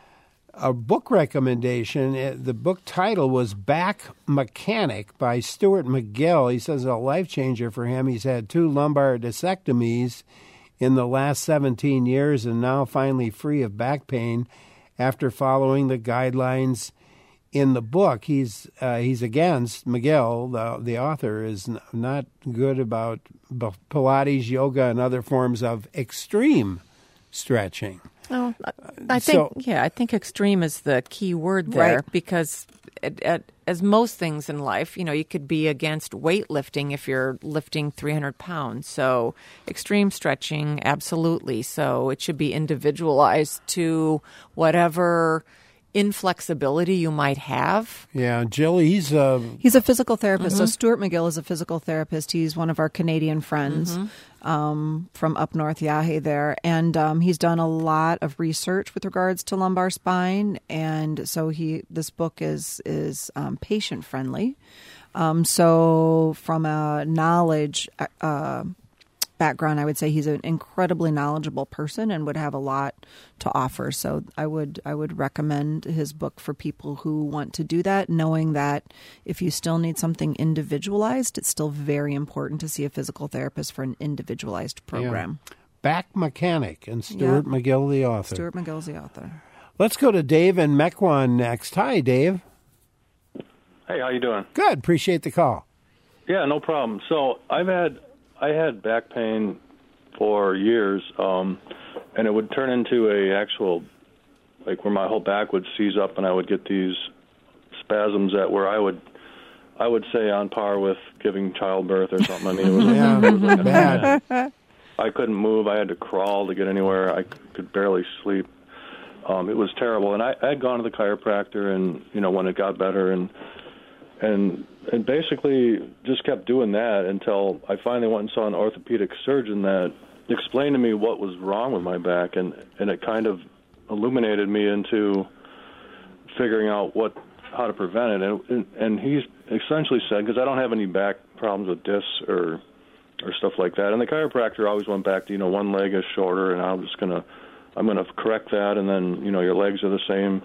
a book recommendation. The book title was Back Mechanic by Stuart McGill. He says a life changer for him. He's had two lumbar discectomies in the last seventeen years and now finally free of back pain after following the guidelines in the book. He's uh, he's against, McGill, the, the author, is n- not good about Pilates, yoga, and other forms of extreme stretching. Oh, I think, so, yeah, I think extreme is the key word there right. because it, it, as most things in life, you know, you could be against weightlifting if you're lifting three hundred pounds. So extreme stretching, absolutely. So it should be individualized to whatever inflexibility you might have. Yeah, Jill, he's a... He's a physical therapist. Mm-hmm. So Stuart McGill is a physical therapist. He's one of our Canadian friends mm-hmm. um, from up north, Yahe there. And um, he's done a lot of research with regards to lumbar spine. And so he this book is, is um, patient-friendly. Um, so from a knowledge uh, background, I would say he's an incredibly knowledgeable person and would have a lot to offer. So I would I would recommend his book for people who want to do that, knowing that if you still need something individualized, it's still very important to see a physical therapist for an individualized program. Yeah. Back Mechanic, and Stuart yeah. McGill, the author. Stuart McGill's the author. Let's go to Dave in Mequon next. Hi, Dave. Hey, how you doing? Good. Appreciate the call. Yeah, no problem. So I've had I had back pain for years, um, and it would turn into a actual, like where my whole back would seize up, and I would get these spasms that where I would, I would say on par with giving childbirth or something. I mean, it was, yeah, it was like bad. I couldn't move. I had to crawl to get anywhere. I could barely sleep. Um, it was terrible. And I I had gone to the chiropractor, and you know when it got better, and and and basically just kept doing that until I finally went and saw an orthopedic surgeon that explained to me what was wrong with my back, and and it kind of illuminated me into figuring out what how to prevent it. And and he's essentially said, because I don't have any back problems with discs or or stuff like that. And the chiropractor always went back to, you know, one leg is shorter, and I'm just gonna I'm gonna correct that, and then you know your legs are the same.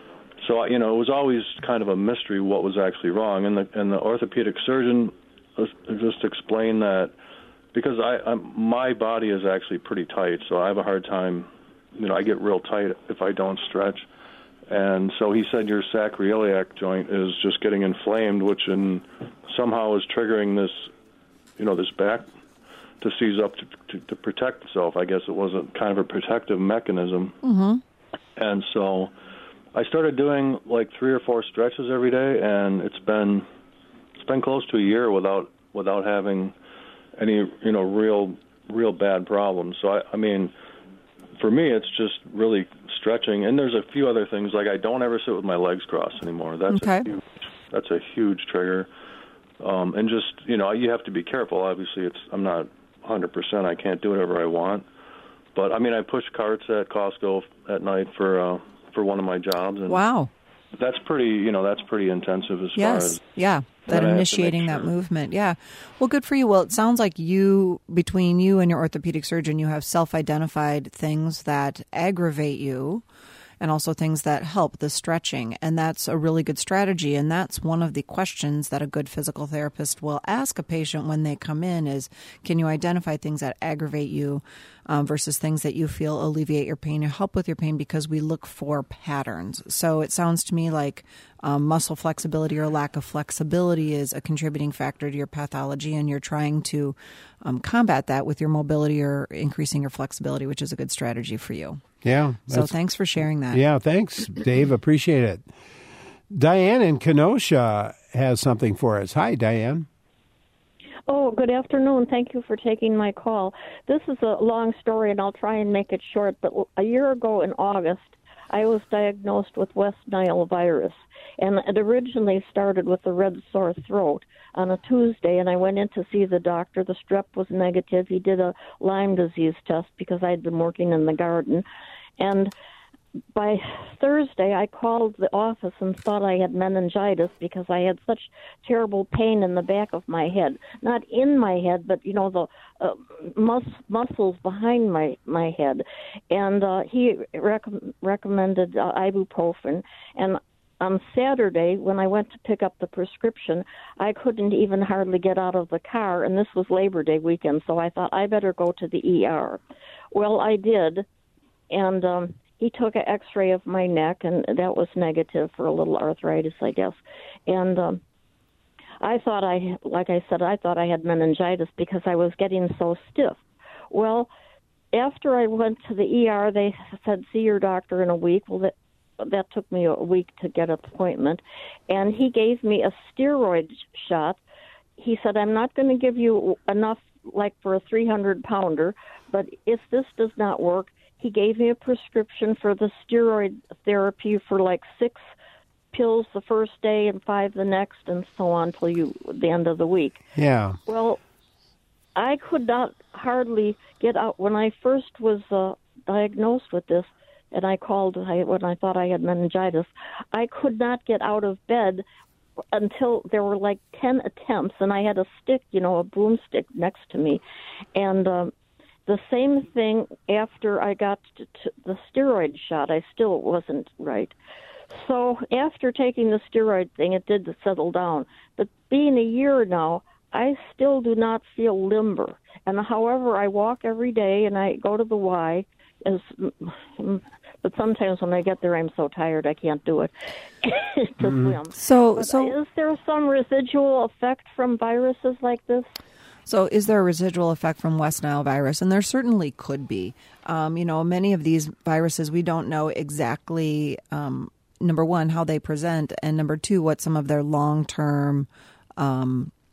So you know it was always kind of a mystery what was actually wrong. And the and the orthopedic surgeon just explained that because I I'm, my body is actually pretty tight, so I have a hard time. You know, I get real tight if I don't stretch. And so he said your sacroiliac joint is just getting inflamed, which in, somehow is triggering this, you know, this back to seize up to, to, to protect itself. I guess it was a kind of a protective mechanism. Mm-hmm. And so I started doing like three or four stretches every day, and it's been it's been close to a year without without having any, you know, real real bad problems. So I, I mean, for me, it's just really stretching, and there's a few other things, like I don't ever sit with my legs crossed anymore. That's okay. a huge, that's a huge trigger. Um, and just, you know, you have to be careful. Obviously, it's I'm not one hundred percent. I can't do whatever I want. But, I mean, I push carts at Costco at night for uh, for one of my jobs. And wow. That's pretty, you know, that's pretty intensive as yes. far as... yeah. That initiating sure. that movement. Yeah. Well, good for you. Well, it sounds like you, between you and your orthopedic surgeon, you have self-identified things that aggravate you and also things that help, the stretching. And that's a really good strategy. And that's one of the questions that a good physical therapist will ask a patient when they come in is, can you identify things that aggravate you um, versus things that you feel alleviate your pain or help with your pain, because we look for patterns. So it sounds to me like um, muscle flexibility or lack of flexibility is a contributing factor to your pathology, and you're trying to um, combat that with your mobility or increasing your flexibility, which is a good strategy for you. Yeah. So thanks for sharing that. Yeah, thanks, Dave. Appreciate it. Diane in Kenosha has something for us. Hi, Diane. Oh, good afternoon. Thank you for taking my call. This is a long story, and I'll try and make it short. But a year ago in August, I was diagnosed with West Nile virus, and it originally started with a red sore throat on a Tuesday, and I went in to see the doctor. The strep was negative. He did a Lyme disease test because I'd been working in the garden. And by Thursday, I called the office and thought I had meningitis because I had such terrible pain in the back of my head. Not in my head, but, you know, the uh, mus- muscles behind my, my head. And uh, he rec- recommended uh, ibuprofen. And on Saturday, when I went to pick up the prescription, I couldn't even hardly get out of the car, and this was Labor Day weekend, so I thought I better go to the E R. Well, I did, and um, he took an X-ray of my neck, and that was negative for a little arthritis, I guess. And um, I thought I, like I said, I thought I had meningitis because I was getting so stiff. Well, after I went to the E R, they said, see your doctor in a week. Well, that That took me a week to get an appointment, and he gave me a steroid shot. He said, I'm not going to give you enough like for a three hundred pounder, but if this does not work, he gave me a prescription for the steroid therapy for like six pills the first day and five the next, and so on till you the end of the week. Yeah. Well, I could not hardly get out. When I first was uh, diagnosed with this, and I called when I thought I had meningitis, I could not get out of bed until there were like ten attempts, and I had a stick, you know, a broomstick next to me. And um, the same thing after I got to, to the steroid shot, I still wasn't right. So after taking the steroid thing, it did settle down. But being a year now, I still do not feel limber. And however, I walk every day, and I go to the Y, as but sometimes when I get there, I'm so tired I can't do it to mm. swim. So, but so is there some residual effect from viruses like this? So is there a residual effect from West Nile virus? And there certainly could be. Um, you know, many of these viruses, we don't know exactly, um, number one, how they present, and number two, what some of their long-term um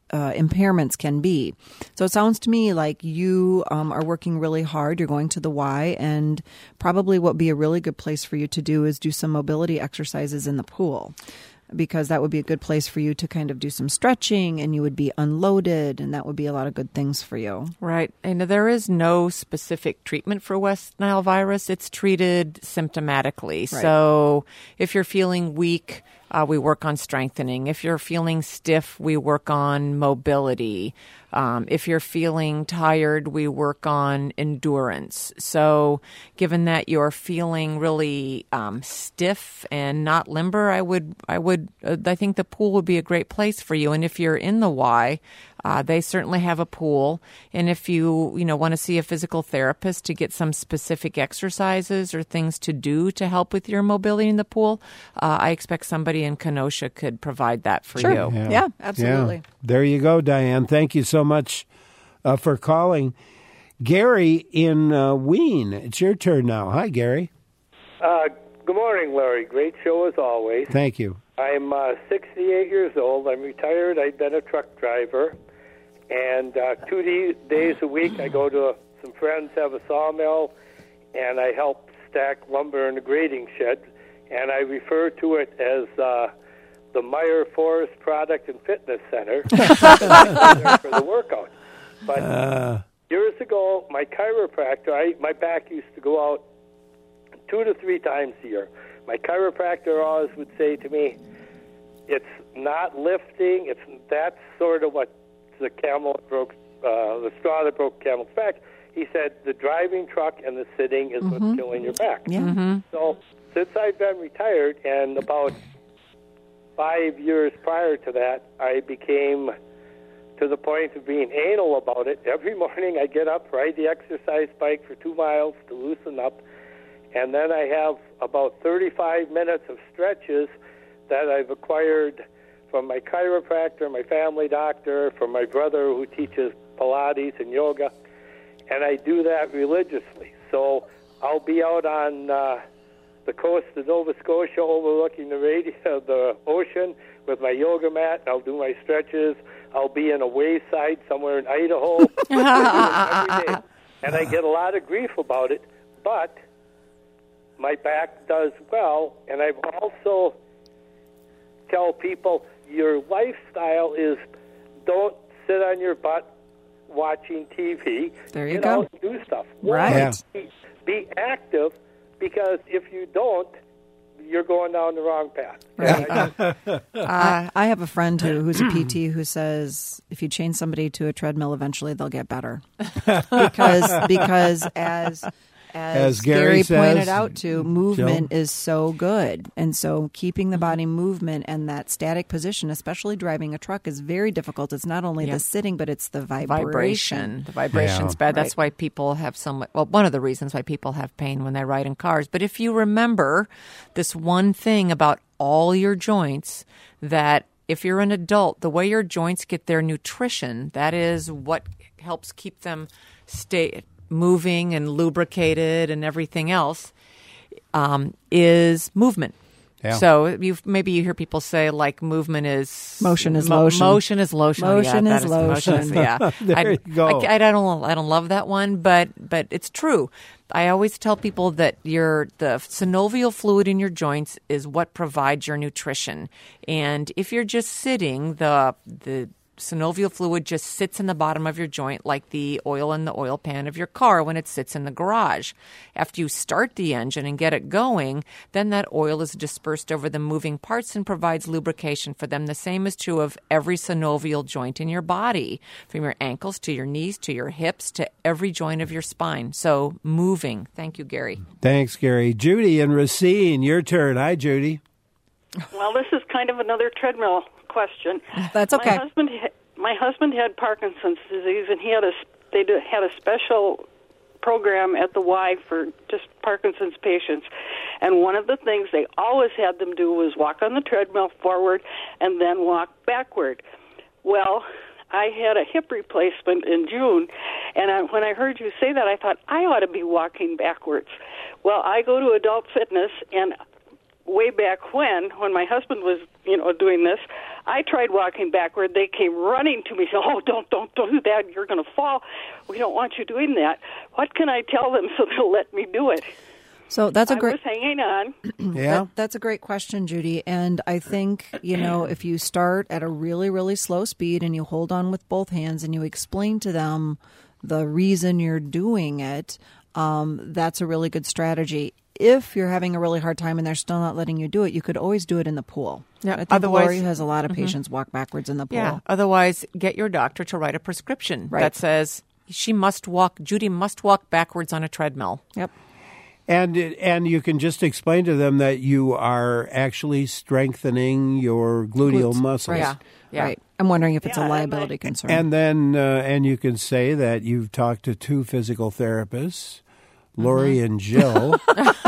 uh, impairments can be. So it sounds to me like you um, are working really hard. You're going to the Y, and probably what would be a really good place for you to do is do some mobility exercises in the pool, because that would be a good place for you to kind of do some stretching, and you would be unloaded, and that would be a lot of good things for you. Right. And there is no specific treatment for West Nile virus. It's treated symptomatically. Right. So if you're feeling weak, uh, we work on strengthening. If you're feeling stiff, we work on mobility. Um, if you're feeling tired, we work on endurance. So given that you're feeling really um, stiff and not limber, I would, I would, uh, I think the pool would be a great place for you. And if you're in the Y, uh, they certainly have a pool. And if you, you know, want to see a physical therapist to get some specific exercises or things to do to help with your mobility in the pool, uh, I expect somebody in Kenosha could provide that for Sure. you. Yeah, yeah absolutely. Yeah. There you go, Diane. Thank you so much uh, for calling. Gary in uh, Wien, it's your turn now. Hi, Gary. Uh, good morning, Larry. Great show as always. Thank you. I'm uh, sixty-eight years old. I'm retired. I've been a truck driver. And uh, two de- days a week, I go to some friends have a sawmill, and I help stack lumber in the grading shed. And I refer to it as uh, the Meyer Forest Product and Fitness Center for the workout. But Uh, years ago, my chiropractor, I, my back used to go out two to three times a year. My chiropractor always would say to me, it's not lifting, it's that's sort of what the camel that broke, uh, the straw that broke camel's back. He said the driving truck and the sitting is Mm-hmm. what's killing your back. Yeah. Mm-hmm. So since I've been retired, and about five years prior to that, I became to the point of being anal about it. Every morning I get up, ride the exercise bike for two miles to loosen up, and then I have about thirty-five minutes of stretches that I've acquired from my chiropractor, my family doctor, from my brother who teaches Pilates and yoga, and I do that religiously. So I'll be out on uh, the coast of Nova Scotia overlooking the radio, the ocean with my yoga mat. I'll do my stretches. I'll be in a wayside somewhere in Idaho every day. And I get a lot of grief about it, but my back does well. And I've also tell people your lifestyle is don't sit on your butt watching T V. There you Get go. out and do stuff. Right. Yeah. Be, be active, because if you don't, you're going down the wrong path. Right. I, I have a friend who, who's a P T who says if you chain somebody to a treadmill, eventually they'll get better. because because as as, As Gary Gary, says, pointed out to, movement Jill? is so good. And so keeping the body movement and that static position, especially driving a truck, is very difficult. It's not only Yep. the sitting, but it's the vibration. Vibration. The vibration's Yeah. bad. That's Right. why people have some, well, one of the reasons why people have pain when they ride in cars. But if you remember this one thing about all your joints, that if you're an adult, the way your joints get their nutrition, that is what helps keep them stay moving and lubricated and everything else, um, is movement. Yeah. So you maybe you hear people say like movement is Motion is mo- lotion. Motion is lotion. Motion yeah, is that lotion. motion is- yeah, There I, you go. I, I don't I don't love that one, but but it's true. I always tell people that your the synovial fluid in your joints is what provides your nutrition, and if you're just sitting, the the synovial fluid just sits in the bottom of your joint like the oil in the oil pan of your car when it sits in the garage. After you start the engine and get it going, then that oil is dispersed over the moving parts and provides lubrication for them. The same is true of every synovial joint in your body, from your ankles to your knees to your hips to every joint of your spine. So moving. Thank you, Gary. Thanks, Gary. Judy in Racine, your turn. Hi, Judy. Well, this is kind of another treadmill question. That's okay. My husband, my husband had Parkinson's disease, and he had a they did, had a special program at the Y for just Parkinson's patients. And one of the things they always had them do was walk on the treadmill forward and then walk backward. Well, I had a hip replacement in June, and I, when I heard you say that, I thought I ought to be walking backwards. Well, I go to Adult Fitness, and way back when, when my husband was, you know, doing this, I tried walking backward. They came running to me, said, "Oh, don't, don't, don't do that. You're going to fall. We don't want you doing that." What can I tell them so they'll let me do it? So that's a I great. was hanging on. Yeah. That, that's a great question, Judy. And I think, you know, if you start at a really, really slow speed and you hold on with both hands and you explain to them the reason you're doing it, um, that's a really good strategy. If you're having a really hard time and they're still not letting you do it, you could always do it in the pool. Yeah. I think Otherwise- Lori has a lot of Mhm. patients walk backwards in the pool. Yeah. Otherwise, get your doctor to write a prescription Right. that says she must walk, Judy must walk backwards on a treadmill. Yep. And it- and you can just explain to them that you are actually strengthening your gluteal Glutes. muscles. Right. Yeah. Yeah. Right. I'm wondering if it's Yeah, a and liability I- concern. And then uh, and you can say that you've talked to two physical therapists, Lori and Jill,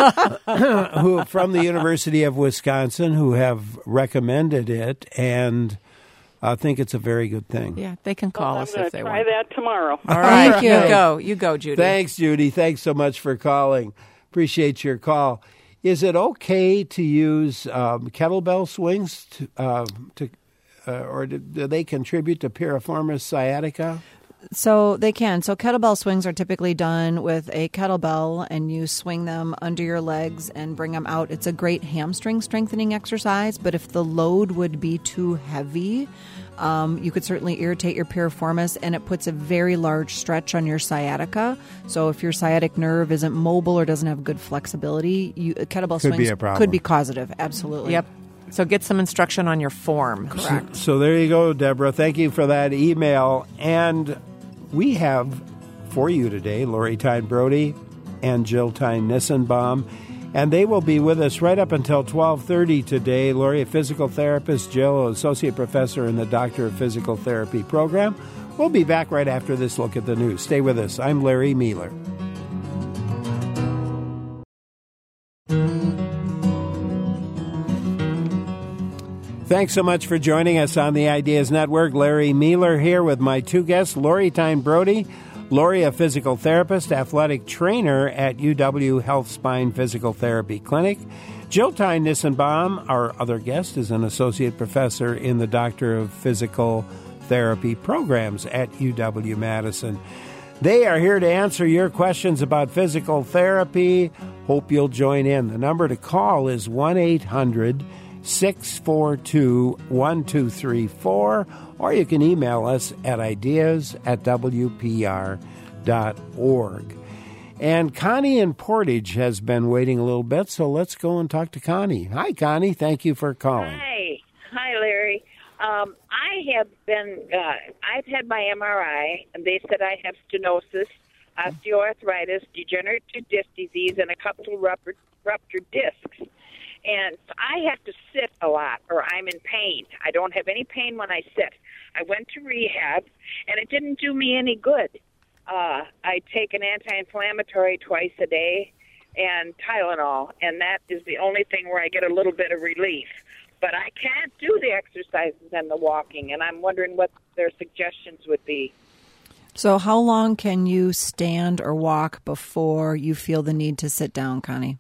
who from the University of Wisconsin, who have recommended it, and I think it's a very good thing. Yeah, they can call I'm us going if to they try want. that tomorrow. All Thank right. you. You go. You go, Judy. Thanks, Judy. Thanks so much for calling. Appreciate your call. Is it okay to use um, kettlebell swings to, uh, to uh, or do, do they contribute to piriformis sciatica? So they can. So kettlebell swings are typically done with a kettlebell, and you swing them under your legs and bring them out. It's a great hamstring strengthening exercise, but if the load would be too heavy, um, you could certainly irritate your piriformis, and it puts a very large stretch on your sciatica. So if your sciatic nerve isn't mobile or doesn't have good flexibility, you, kettlebell Could be swings a problem. could be causative. Absolutely. Yep. So get some instruction on your form. Correct. So there you go, Deborah. Thank you for that email. And we have for you today Lori Tyne Brody and Jill Tyne Nissenbaum, and they will be with us right up until twelve thirty today. Lori, a physical therapist, Jill, associate professor in the Doctor of Physical Therapy program. We'll be back right after this look at the news. Stay with us. I'm Larry Mealer. Thanks so much for joining us on the Ideas Network. Larry Mealer here with my two guests, Lori Tyne Brody. Lori, a physical therapist, athletic trainer at U W Health Spine Physical Therapy Clinic. Jill Tyne Nissenbaum, our other guest, is an associate professor in the Doctor of Physical Therapy programs at U W Madison. They are here to answer your questions about physical therapy. Hope you'll join in. The number to call is one eight hundred six four two one two three four, or you can email us at ideas at w p r dot org. And Connie in Portage has been waiting a little bit, so let's go and talk to Connie. Hi, Connie. Thank you for calling. Hi. Hi, Larry. Um, I have been, uh, I've had my M R I, and they said I have stenosis, osteoarthritis, degenerative disc disease, and a couple of ruptured, ruptured discs. And I have to sit a lot, or I'm in pain. I don't have any pain when I sit. I went to rehab, and it didn't do me any good. Uh, I take an anti-inflammatory twice a day and Tylenol, and that is the only thing where I get a little bit of relief. But I can't do the exercises and the walking, and I'm wondering what their suggestions would be. So how long can you stand or walk before you feel the need to sit down, Connie?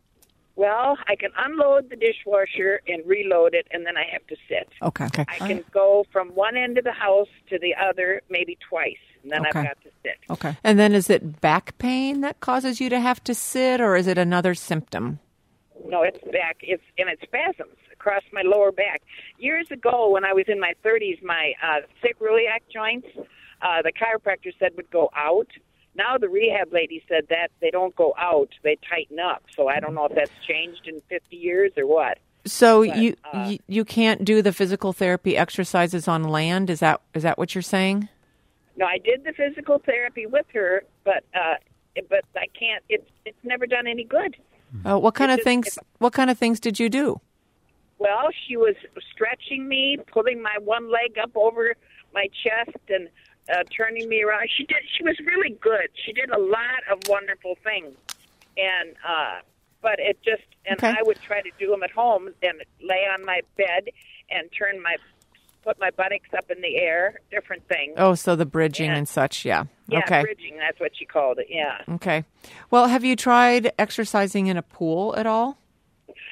Well, I can unload the dishwasher and reload it, and then I have to sit. Okay. okay. I can go from one end of the house to the other maybe twice, and then Okay. I've got to sit. Okay. And then is it back pain that causes you to have to sit, or is it another symptom? No, it's back. It's and it's spasms across my lower back. Years ago, when I was in my thirties, my uh, sacroiliac joints, uh, the chiropractor said would go out. Now the rehab lady said that they don't go out; they tighten up. So I don't know if that's changed in fifty years or what. So But, you, uh, you you can't do the physical therapy exercises on land? Is that is that what you're saying? No, I did the physical therapy with her, but uh, but I can't. It's it's never done any good. Uh, what kind It of just- things? What kind of things did you do? Well, she was stretching me, pulling my one leg up over my chest, and uh, turning me around. She did. She was really good. She did a lot of wonderful things, and uh, but it just and Okay. I would try to do them at home and lay on my bed and turn my put my buttocks up in the air, different things. Oh, so the bridging Yeah. and such. Yeah. Yeah, okay. bridging. That's what she called it. Yeah. Okay. Well, have you tried exercising in a pool at all?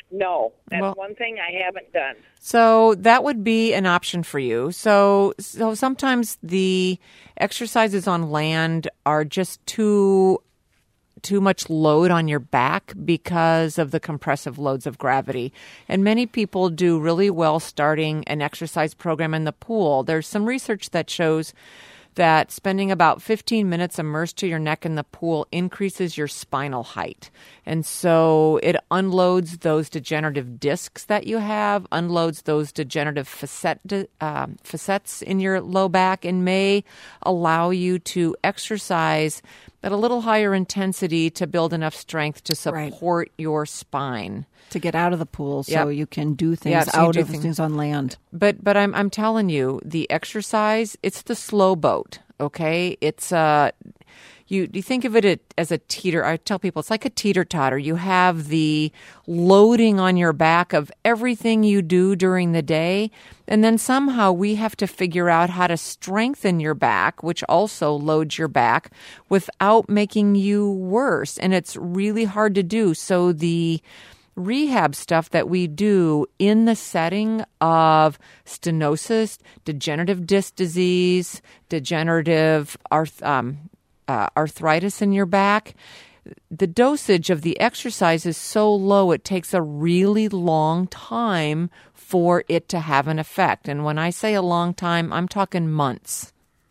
No, that's Well- one thing I haven't done. So that would be an option for you. So, so sometimes the exercises on land are just too too much load on your back because of the compressive loads of gravity. And many people do really well starting an exercise program in the pool. There's some research that shows that spending about fifteen minutes immersed to your neck in the pool increases your spinal height. And so it unloads those degenerative discs that you have, unloads those degenerative facet, uh, facets in your low back, and may allow you to exercise at a little higher intensity to build enough strength to support your spine. To get out of the pool so Yep. you can do things Yeah, so you out do of things- things on land. But but I'm I'm telling you, the exercise, it's the slow boat, okay? It's uh you you think of it as a teeter. I tell people it's like a teeter-totter. You have the loading on your back of everything you do during the day, and then somehow we have to figure out how to strengthen your back, which also loads your back, without making you worse. And it's really hard to do. So the rehab stuff that we do in the setting of stenosis, degenerative disc disease, degenerative arth- um, uh, arthritis in your back, the dosage of the exercise is so low it takes a really long time for it to have an effect. And when I say a long time, I'm talking months.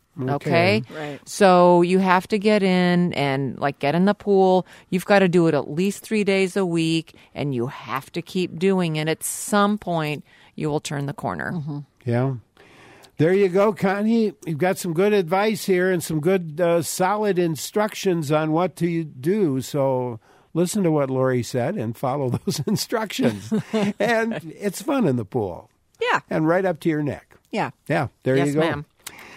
Okay. Okay. Right. So you have to get in and like get in the pool. You've got to do it at least three days a week, and you have to keep doing it. At some point, you will turn the corner. Yeah. There you go, Connie. You've got some good advice here and some good, uh, solid instructions on what to do. So listen to what Lori said and follow those instructions. And it's fun in the pool. Yeah. And right up to your neck. Yeah. Yeah. There Yes, you go. ma'am.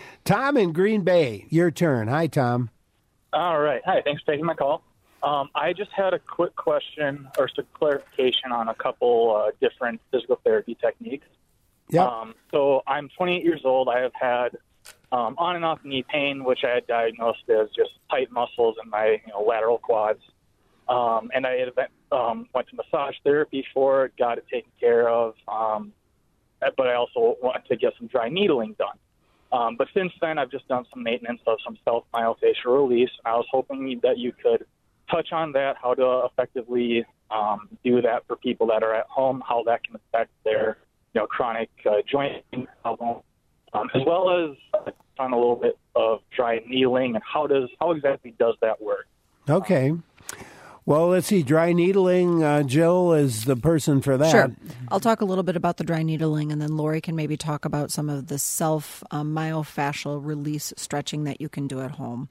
Tom in Green Bay, your turn. Hi, Tom. All right. Hi. Thanks for taking my call. Um, I just had a quick question or some clarification on a couple uh, different physical therapy techniques. Yep. Um, so I'm twenty-eight years old. I have had um, on and off knee pain, which I had diagnosed as just tight muscles in my you know, lateral quads. Um, and I had um, went to massage therapy for it, got it taken care of. Um, but I also wanted to get some dry needling done. Um, but since then, I've just done some maintenance of some self-myofascial release. I was hoping that you could touch on that, how to effectively um, do that for people that are at home, how that can affect their you know, chronic uh, joint problem, um, as well as uh, on a little bit of dry needling and how does how exactly does that work? Okay. Well, let's see. Dry needling, uh, Jill is the person for that. Sure. I'll talk a little bit about the dry needling, and then Lori can maybe talk about some of the self um, myofascial release stretching that you can do at home.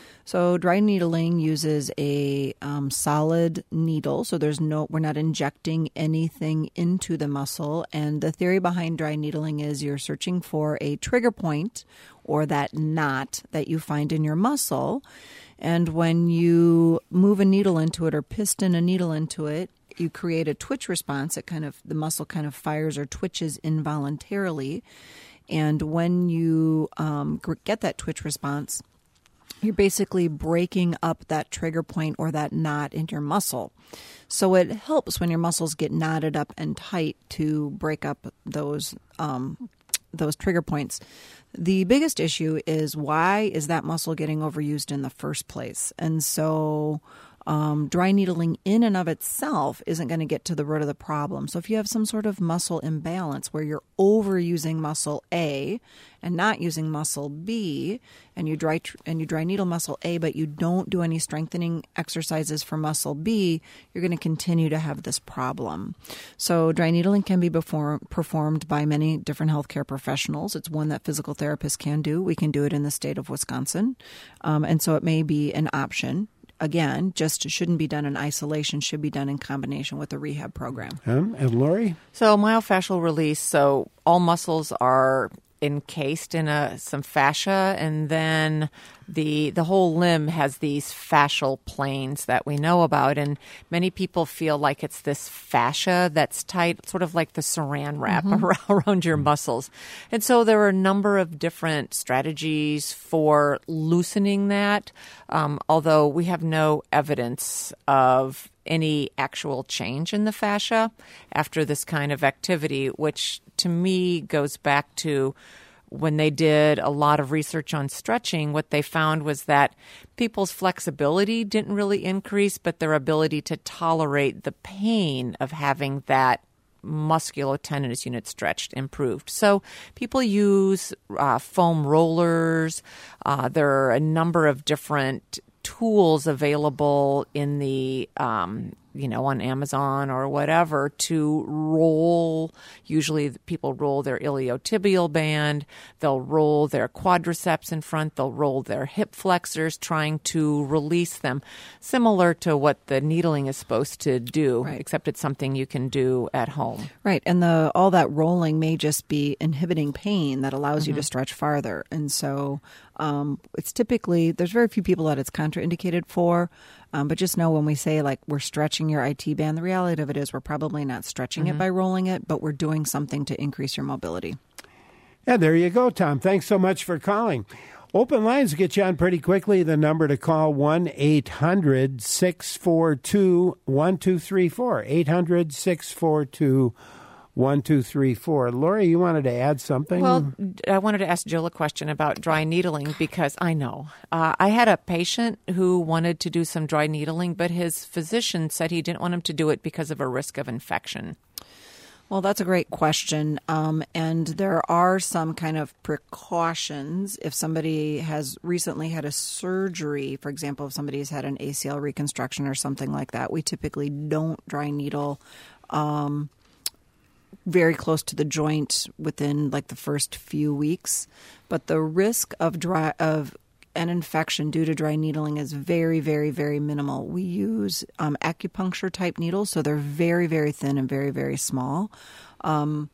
So dry needling uses a um, solid needle, so there's no we're not injecting anything into the muscle. And the theory behind dry needling is you're searching for a trigger point or that knot that you find in your muscle. And when you move a needle into it or piston a needle into it, you create a twitch response. It kind of the muscle kind of fires or twitches involuntarily. And when you um, get that twitch response, you're basically breaking up that trigger point or that knot in your muscle. So it helps when your muscles get knotted up and tight to break up those um, those trigger points. The biggest issue is why is that muscle getting overused in the first place? And so um, dry needling in and of itself isn't going to get to the root of the problem. So if you have some sort of muscle imbalance where you're overusing muscle A and not using muscle B, and you dry tr- and you dry needle muscle A, but you don't do any strengthening exercises for muscle B, you're going to continue to have this problem. So dry needling can be perform- performed by many different healthcare professionals. It's one that physical therapists can do. We can do it in the state of Wisconsin, um, and so it may be an option. Again, just shouldn't be done in isolation, should be done in combination with a rehab program. Um, and Lori? So myofascial release, so all muscles are encased in a some fascia, and then the the whole limb has these fascial planes that we know about, and many people feel like it's this fascia that's tight, sort of like the saran wrap Mhm. around, around your muscles. And so there are a number of different strategies for loosening that, um, although we have no evidence of any actual change in the fascia after this kind of activity, which to me goes back to when they did a lot of research on stretching. What they found was that people's flexibility didn't really increase, but their ability to tolerate the pain of having that musculotendinous unit stretched improved. So people use uh, foam rollers. Uh, there are a number of different tools available in the, um, you know, on Amazon or whatever to roll. Usually people roll their iliotibial band. They'll roll their quadriceps in front. They'll roll their hip flexors, trying to release them, similar to what the needling is supposed to do, right, except it's something you can do at home. Right. And the all that rolling may just be inhibiting pain that allows mm-hmm. you to stretch farther. And so um, it's typically, there's very few people that it's contraindicated for. Um, but just know when we say like we're stretching your I T band, the reality of it is we're probably not stretching mm-hmm. it by rolling it, but we're doing something to increase your mobility. Yeah, there you go, Tom. Thanks so much for calling. Open lines get you on pretty quickly. The number to call, one eight hundred six four two one two three four. eight hundred six four two one two three four. Lori, you wanted to add something? Well, I wanted to ask Jill a question about dry needling because I know. Uh, I had a patient who wanted to do some dry needling, but his physician said he didn't want him to do it because of a risk of infection. Well, that's a great question. Um, and there are some kind of precautions if somebody has recently had a surgery. For example, if somebody's had an A C L reconstruction or something like that, we typically don't dry needle um very close to the joint within like the first few weeks. But the risk of dry of an infection due to dry needling is very, very, very minimal. We use um, acupuncture type needles, so they're very, very thin and very, very small. Um,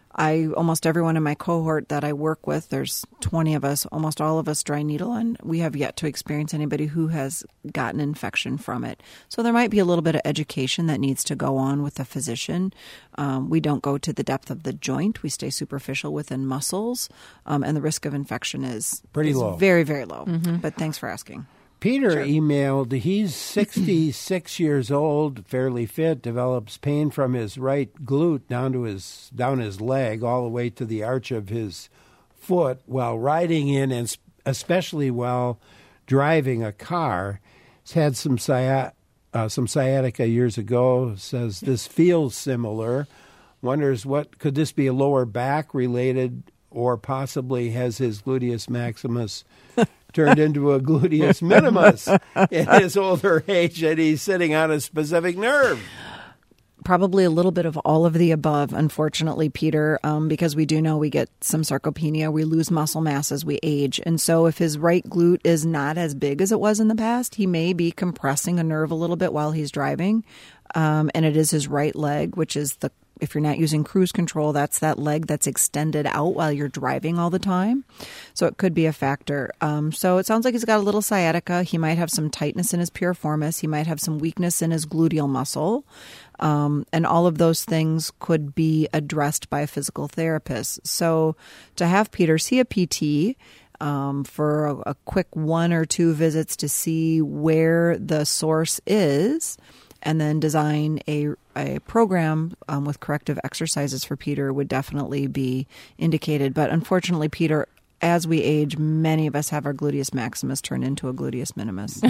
I almost everyone in my cohort that I work with, there's twenty of us, almost all of us dry needle, and we have yet to experience anybody who has gotten infection from it. So there might be a little bit of education that needs to go on with the physician. Um, we don't go to the depth of the joint. We stay superficial within muscles, um, and the risk of infection is pretty is low, very, very low. Mm-hmm. But thanks for asking. Peter Sure. emailed, he's sixty-six years old, fairly fit, develops pain from his right glute down to his down his leg, all the way to the arch of his foot while riding in, and especially while driving a car. He's had some sciat- uh, some sciatica years ago, says this feels similar, wonders what, could this be a lower back related, or possibly has his gluteus maximus turned into a gluteus minimus in his older age, and he's sitting on a specific nerve? Probably a little bit of all of the above, unfortunately, Peter, um, because we do know we get some sarcopenia. We lose muscle mass as we age. And so if his right glute is not as big as it was in the past, he may be compressing a nerve a little bit while he's driving. Um, and it is his right leg, which is the, if you're not using cruise control, that's that leg that's extended out while you're driving all the time. So it could be a factor. Um, so it sounds like he's got a little sciatica. He might have some tightness in his piriformis. He might have some weakness in his gluteal muscle. Um, and all of those things could be addressed by a physical therapist. So to have Peter see a P T um, for a, a quick one or two visits to see where the source is, and then design a a program um, with corrective exercises for Peter would definitely be indicated. But unfortunately, Peter, as we age, many of us have our gluteus maximus turn into a gluteus minimus.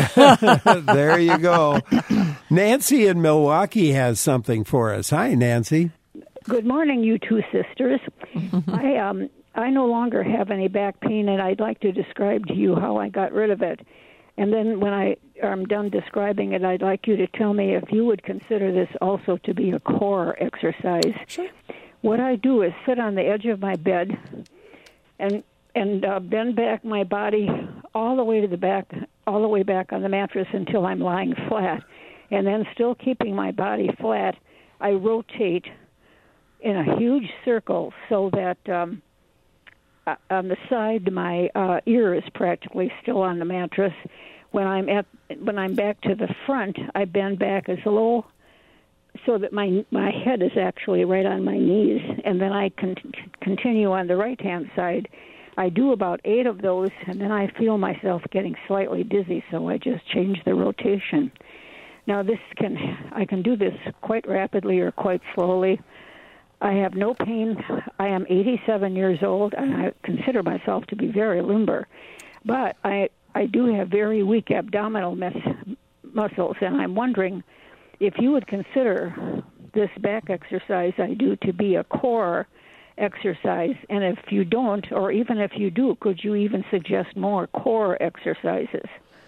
There you go. Nancy in Milwaukee has something for us. Hi, Nancy. Good morning, you two sisters. I um I no longer have any back pain, and I'd like to describe to you how I got rid of it. And then when I am done describing it, I'd like you to tell me if you would consider this also to be a core exercise. Sure. What I do is sit on the edge of my bed and and uh, bend back my body all the way to the back, all the way back on the mattress until I'm lying flat. And then still keeping my body flat, I rotate in a huge circle so that um, on the side my uh, ear is practically still on the mattress. When I'm at when I'm back to the front, I bend back as low so that my my head is actually right on my knees, and then I con- continue on the right hand side. I do about eight of those, and then I feel myself getting slightly dizzy, so I just change the rotation. Now, this can I can do this quite rapidly or quite slowly. I have no pain. I am eighty-seven years old, and I consider myself to be very limber. But I, I do have very weak abdominal mus- muscles, and I'm wondering if you would consider this back exercise I do to be a core exercise. And if you don't, or even if you do, could you even suggest more core exercises?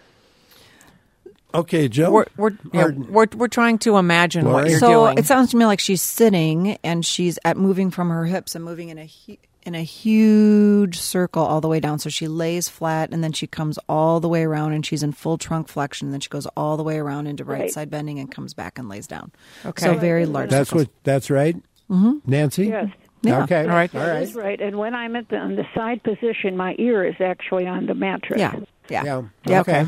Okay, Jill. We're we're, yeah, we're we're trying to imagine Lori? what you're so doing. it sounds to me like she's sitting and she's at moving from her hips and moving in a hu- in a huge circle all the way down. So she lays flat and then she comes all the way around and she's in full trunk flexion. And then she goes all the way around into right, Right. side bending and comes back and lays down. Okay. So very large. That's circles. what. That's right, Mm-hmm. Nancy. Yes. Yeah. Okay. All right. All That right. is right. And when I'm at the, on the side position, my ear is actually on the mattress. Yeah. Yeah. Yeah. Yeah. Okay.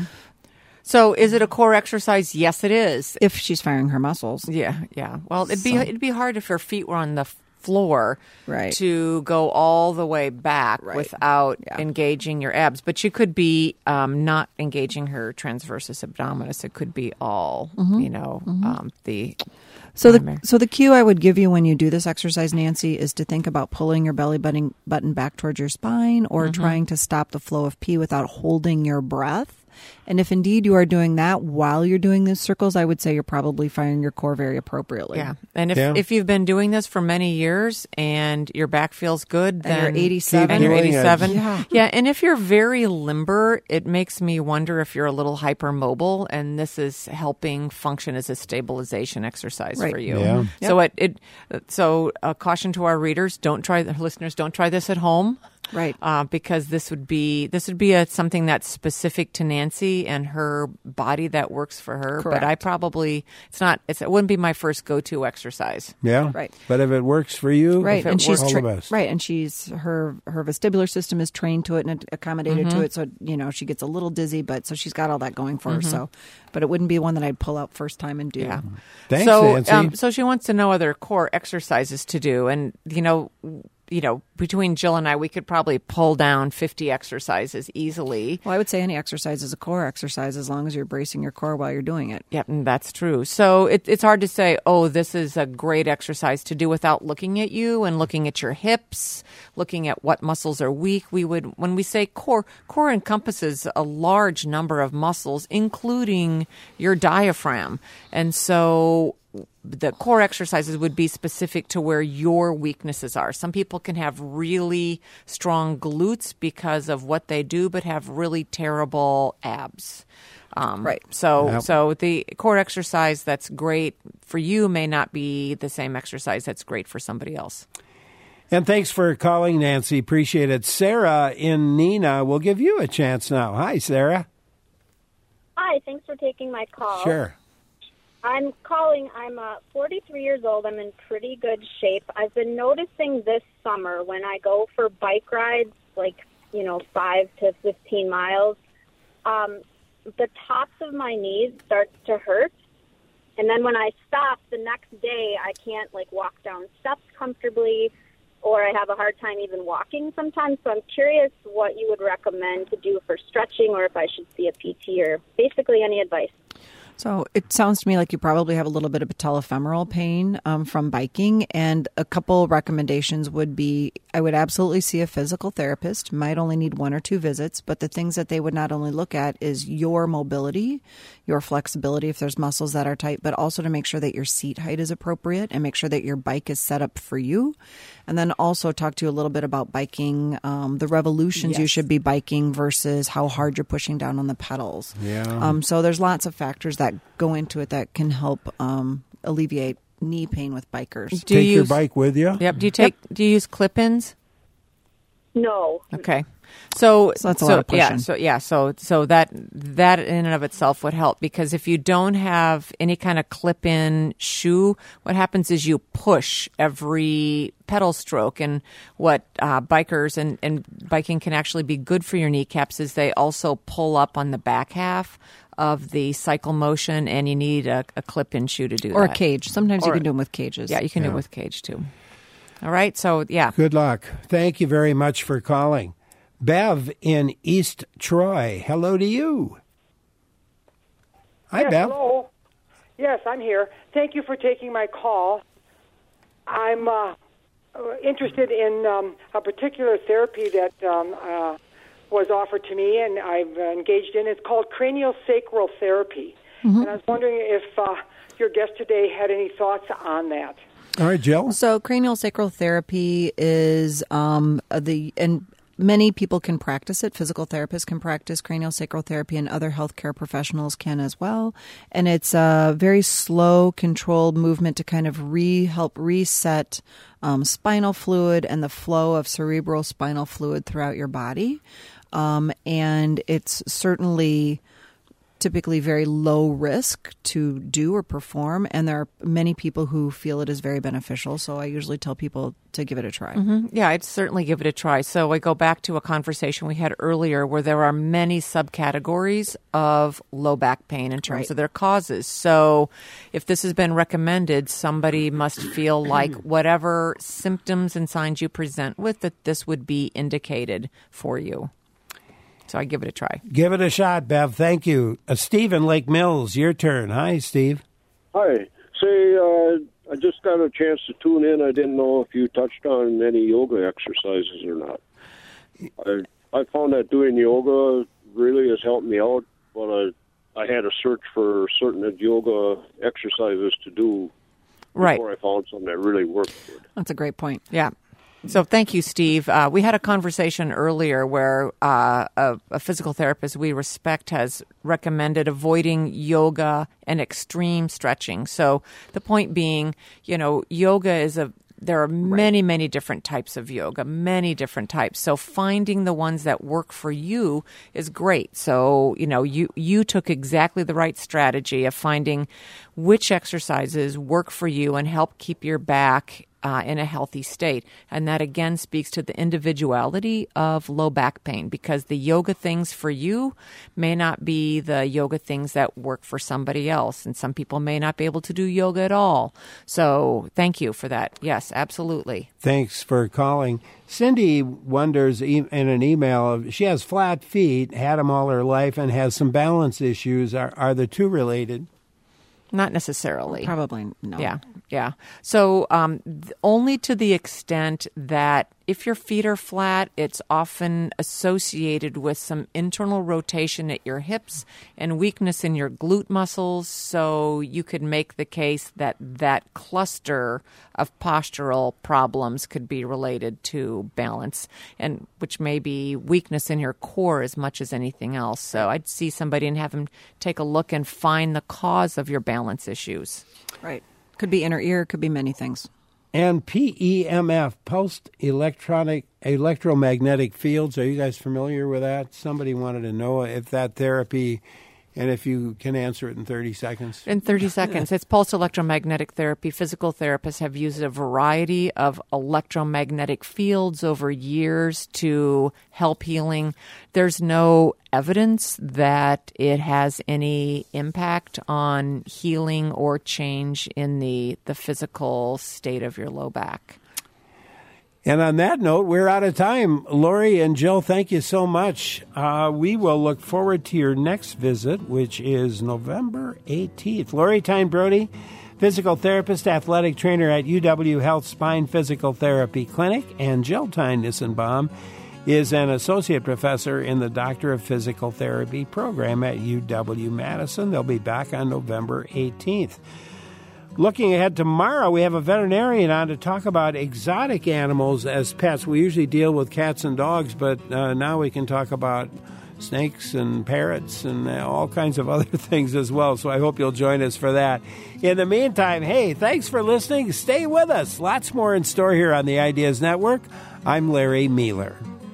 So is it a core exercise? Yes, it is. If she's firing her muscles. Yeah, yeah. Well, it'd be So- it'd be hard if her feet were on the floor Right. to go all the way back Right. without Yeah. engaging your abs. But you could be um, not engaging her transversus abdominis. It could be all, you know, um, the So the primary. so the cue I would give you when you do this exercise, Nancy, is to think about pulling your belly button button back towards your spine or trying to stop the flow of pee without holding your breath. And if indeed you are doing that while you're doing these circles, I would say you're probably firing your core very appropriately. Yeah, and if Yeah. if you've been doing this for many years and your back feels good, And then you're eighty-seven. and you're Keep doing it. eighty-seven, Yeah. yeah. And if you're very limber, it makes me wonder if you're a little hypermobile, and this is helping function as a stabilization exercise Right. for you. Yeah. So it it so a caution to our readers: don't try, listeners, don't try this at home. Right. Uh, because this would be this would be a, something that's specific to Nancy and her body that works for her. Correct. But I probably it's not it's, it wouldn't be my first go to exercise. Yeah. Right. But if it works for you, Right, it and she's all tra- the best. right, and she's her her vestibular system is trained to it and accommodated Mm-hmm. to it. So you know she gets a little dizzy, but so she's got all that going for Mm-hmm. her. So, but it wouldn't be one that I'd pull out first time and do. Yeah. Thanks, so, Nancy. Um, so she wants to know other core exercises to do, and you know, you know, between Jill and I, we could probably pull down fifty exercises easily. Well, I would say any exercise is a core exercise as long as you're bracing your core while you're doing it. Yep, and that's true. So it, it's hard to say, oh, this is a great exercise to do without looking at you and looking at your hips, looking at what muscles are weak. We would, when we say core, core encompasses a large number of muscles, including your diaphragm. And so the core exercises would be specific to where your weaknesses are. Some people can have really strong glutes because of what they do, but have really terrible abs. Um, Right. So, Yep. so the core exercise that's great for you may not be the same exercise that's great for somebody else. And thanks for calling, Nancy. Appreciate it. Sarah in Neenah, we'll give you a chance now. Hi, Sarah. Hi, thanks for taking my call. Sure. I'm calling. I'm uh, forty-three years old. I'm in pretty good shape. I've been noticing this summer when I go for bike rides, like, you know, five to fifteen miles, um, the tops of my knees start to hurt. And then when I stop the next day, I can't, like, walk down steps comfortably, or I have a hard time even walking sometimes. So I'm curious what you would recommend to do for stretching, or if I should see a P T, or basically any advice. So it sounds to me like you probably have a little bit of patellofemoral pain um, from biking, and a couple recommendations would be I would absolutely see a physical therapist. Might only need one or two visits, but the things that they would not only look at is your mobility, your flexibility if there's muscles that are tight, but also to make sure that your seat height is appropriate and make sure that your bike is set up for you. And then also talk to you a little bit about biking, um, the revolutions you Yes. should be biking versus how hard you're pushing down on the pedals. Yeah. Um, so there's lots of factors that go into it that can help um, alleviate knee pain with bikers. Do Take you your use- bike with you. Yep. Do you take? Do you use clip-ins? No. Okay. So, So that's a lot of yeah, pushing. so yeah, so so that that in and of itself would help, because if you don't have any kind of clip-in shoe, what happens is you push every pedal stroke, and what uh, bikers and, and biking can actually be good for your kneecaps is they also pull up on the back half of the cycle motion, and you need a, a clip-in shoe to do Or that. a cage. Sometimes Or- you can do them with cages. Yeah, you can do Yeah. it with cage too. All right, so yeah. Good luck. Thank you very much for calling. Bev in East Troy, hello to you. Hi, Yes, Bev. hello. Yes, I'm here. Thank you for taking my call. I'm uh, interested in um, a particular therapy that um, uh, was offered to me and I've uh, engaged in. It's called craniosacral therapy. Mm-hmm. And I was wondering if uh, your guest today had any thoughts on that. All right, Jill. So craniosacral therapy is um, the and many people can practice it. Physical therapists can practice craniosacral therapy, and other healthcare professionals can as well. And it's a very slow, controlled movement to kind of re help reset um, spinal fluid and the flow of cerebral spinal fluid throughout your body. Um, and it's certainly typically very low risk to do or perform, and there are many people who feel it is very beneficial, so I usually tell people to give it a try. Mm-hmm. Yeah, I'd certainly give it a try. So I go back to a conversation we had earlier where there are many subcategories of low back pain in terms Right. of their causes. So if this has been recommended, somebody must feel like whatever symptoms and signs you present with, that this would be indicated for you. So I give it a try. Give it a shot, Bev. Thank you. Uh, Steve in Lake Mills, your turn. Hi, Steve. Hi. Say, uh, I just got a chance to tune in. I didn't know if you touched on any yoga exercises or not. I I found that doing yoga really has helped me out, but I, I had to search for certain yoga exercises to do Right. before I found something that really worked good. That's a great point. Yeah. So thank you, Steve. Uh, we had a conversation earlier where uh, a, a physical therapist we respect has recommended avoiding yoga and extreme stretching. So the point being, you know, yoga is a there are many, many different types of yoga, many different types. So finding the ones that work for you is great. So, you know, you, you took exactly the right strategy of finding which exercises work for you and help keep your back Uh, in a healthy state. And that, again, speaks to the individuality of low back pain, because the yoga things for you may not be the yoga things that work for somebody else. And some people may not be able to do yoga at all. So thank you for that. Yes, absolutely. Thanks for calling. Cindy wonders e- in an email, she has flat feet, had them all her life, and has some balance issues. Are, are the two related? Not necessarily. Probably no. Yeah, yeah. So um, th- only to the extent that if your feet are flat, it's often associated with some internal rotation at your hips and weakness in your glute muscles. So you could make the case that that cluster of postural problems could be related to balance, and which may be weakness in your core as much as anything else. So I'd see somebody and have them take a look and find the cause of your balance issues. Right. Could be inner ear, could be many things. And P E M F, pulsed electronic electromagnetic fields. Are you guys familiar with that? Somebody wanted to know if that therapy, and if you can answer it in thirty seconds. In thirty seconds. It's pulse electromagnetic therapy. Physical therapists have used a variety of electromagnetic fields over years to help healing. There's no evidence that it has any impact on healing or change in the, the physical state of your low back. And on that note, we're out of time. Lori and Jill, thank you so much. Uh, we will look forward to your next visit, which is November eighteenth. Lori Tyne Brody, physical therapist, athletic trainer at U W Health Spine Physical Therapy Clinic, and Jill Tyne Nissenbaum is an associate professor in the Doctor of Physical Therapy program at U W Madison. They'll be back on November eighteenth. Looking ahead tomorrow, we have a veterinarian on to talk about exotic animals as pets. We usually deal with cats and dogs, but uh, now we can talk about snakes and parrots and uh, all kinds of other things as well. So I hope you'll join us for that. In the meantime, hey, thanks for listening. Stay with us. Lots more in store here on the Ideas Network. I'm Larry Mueller.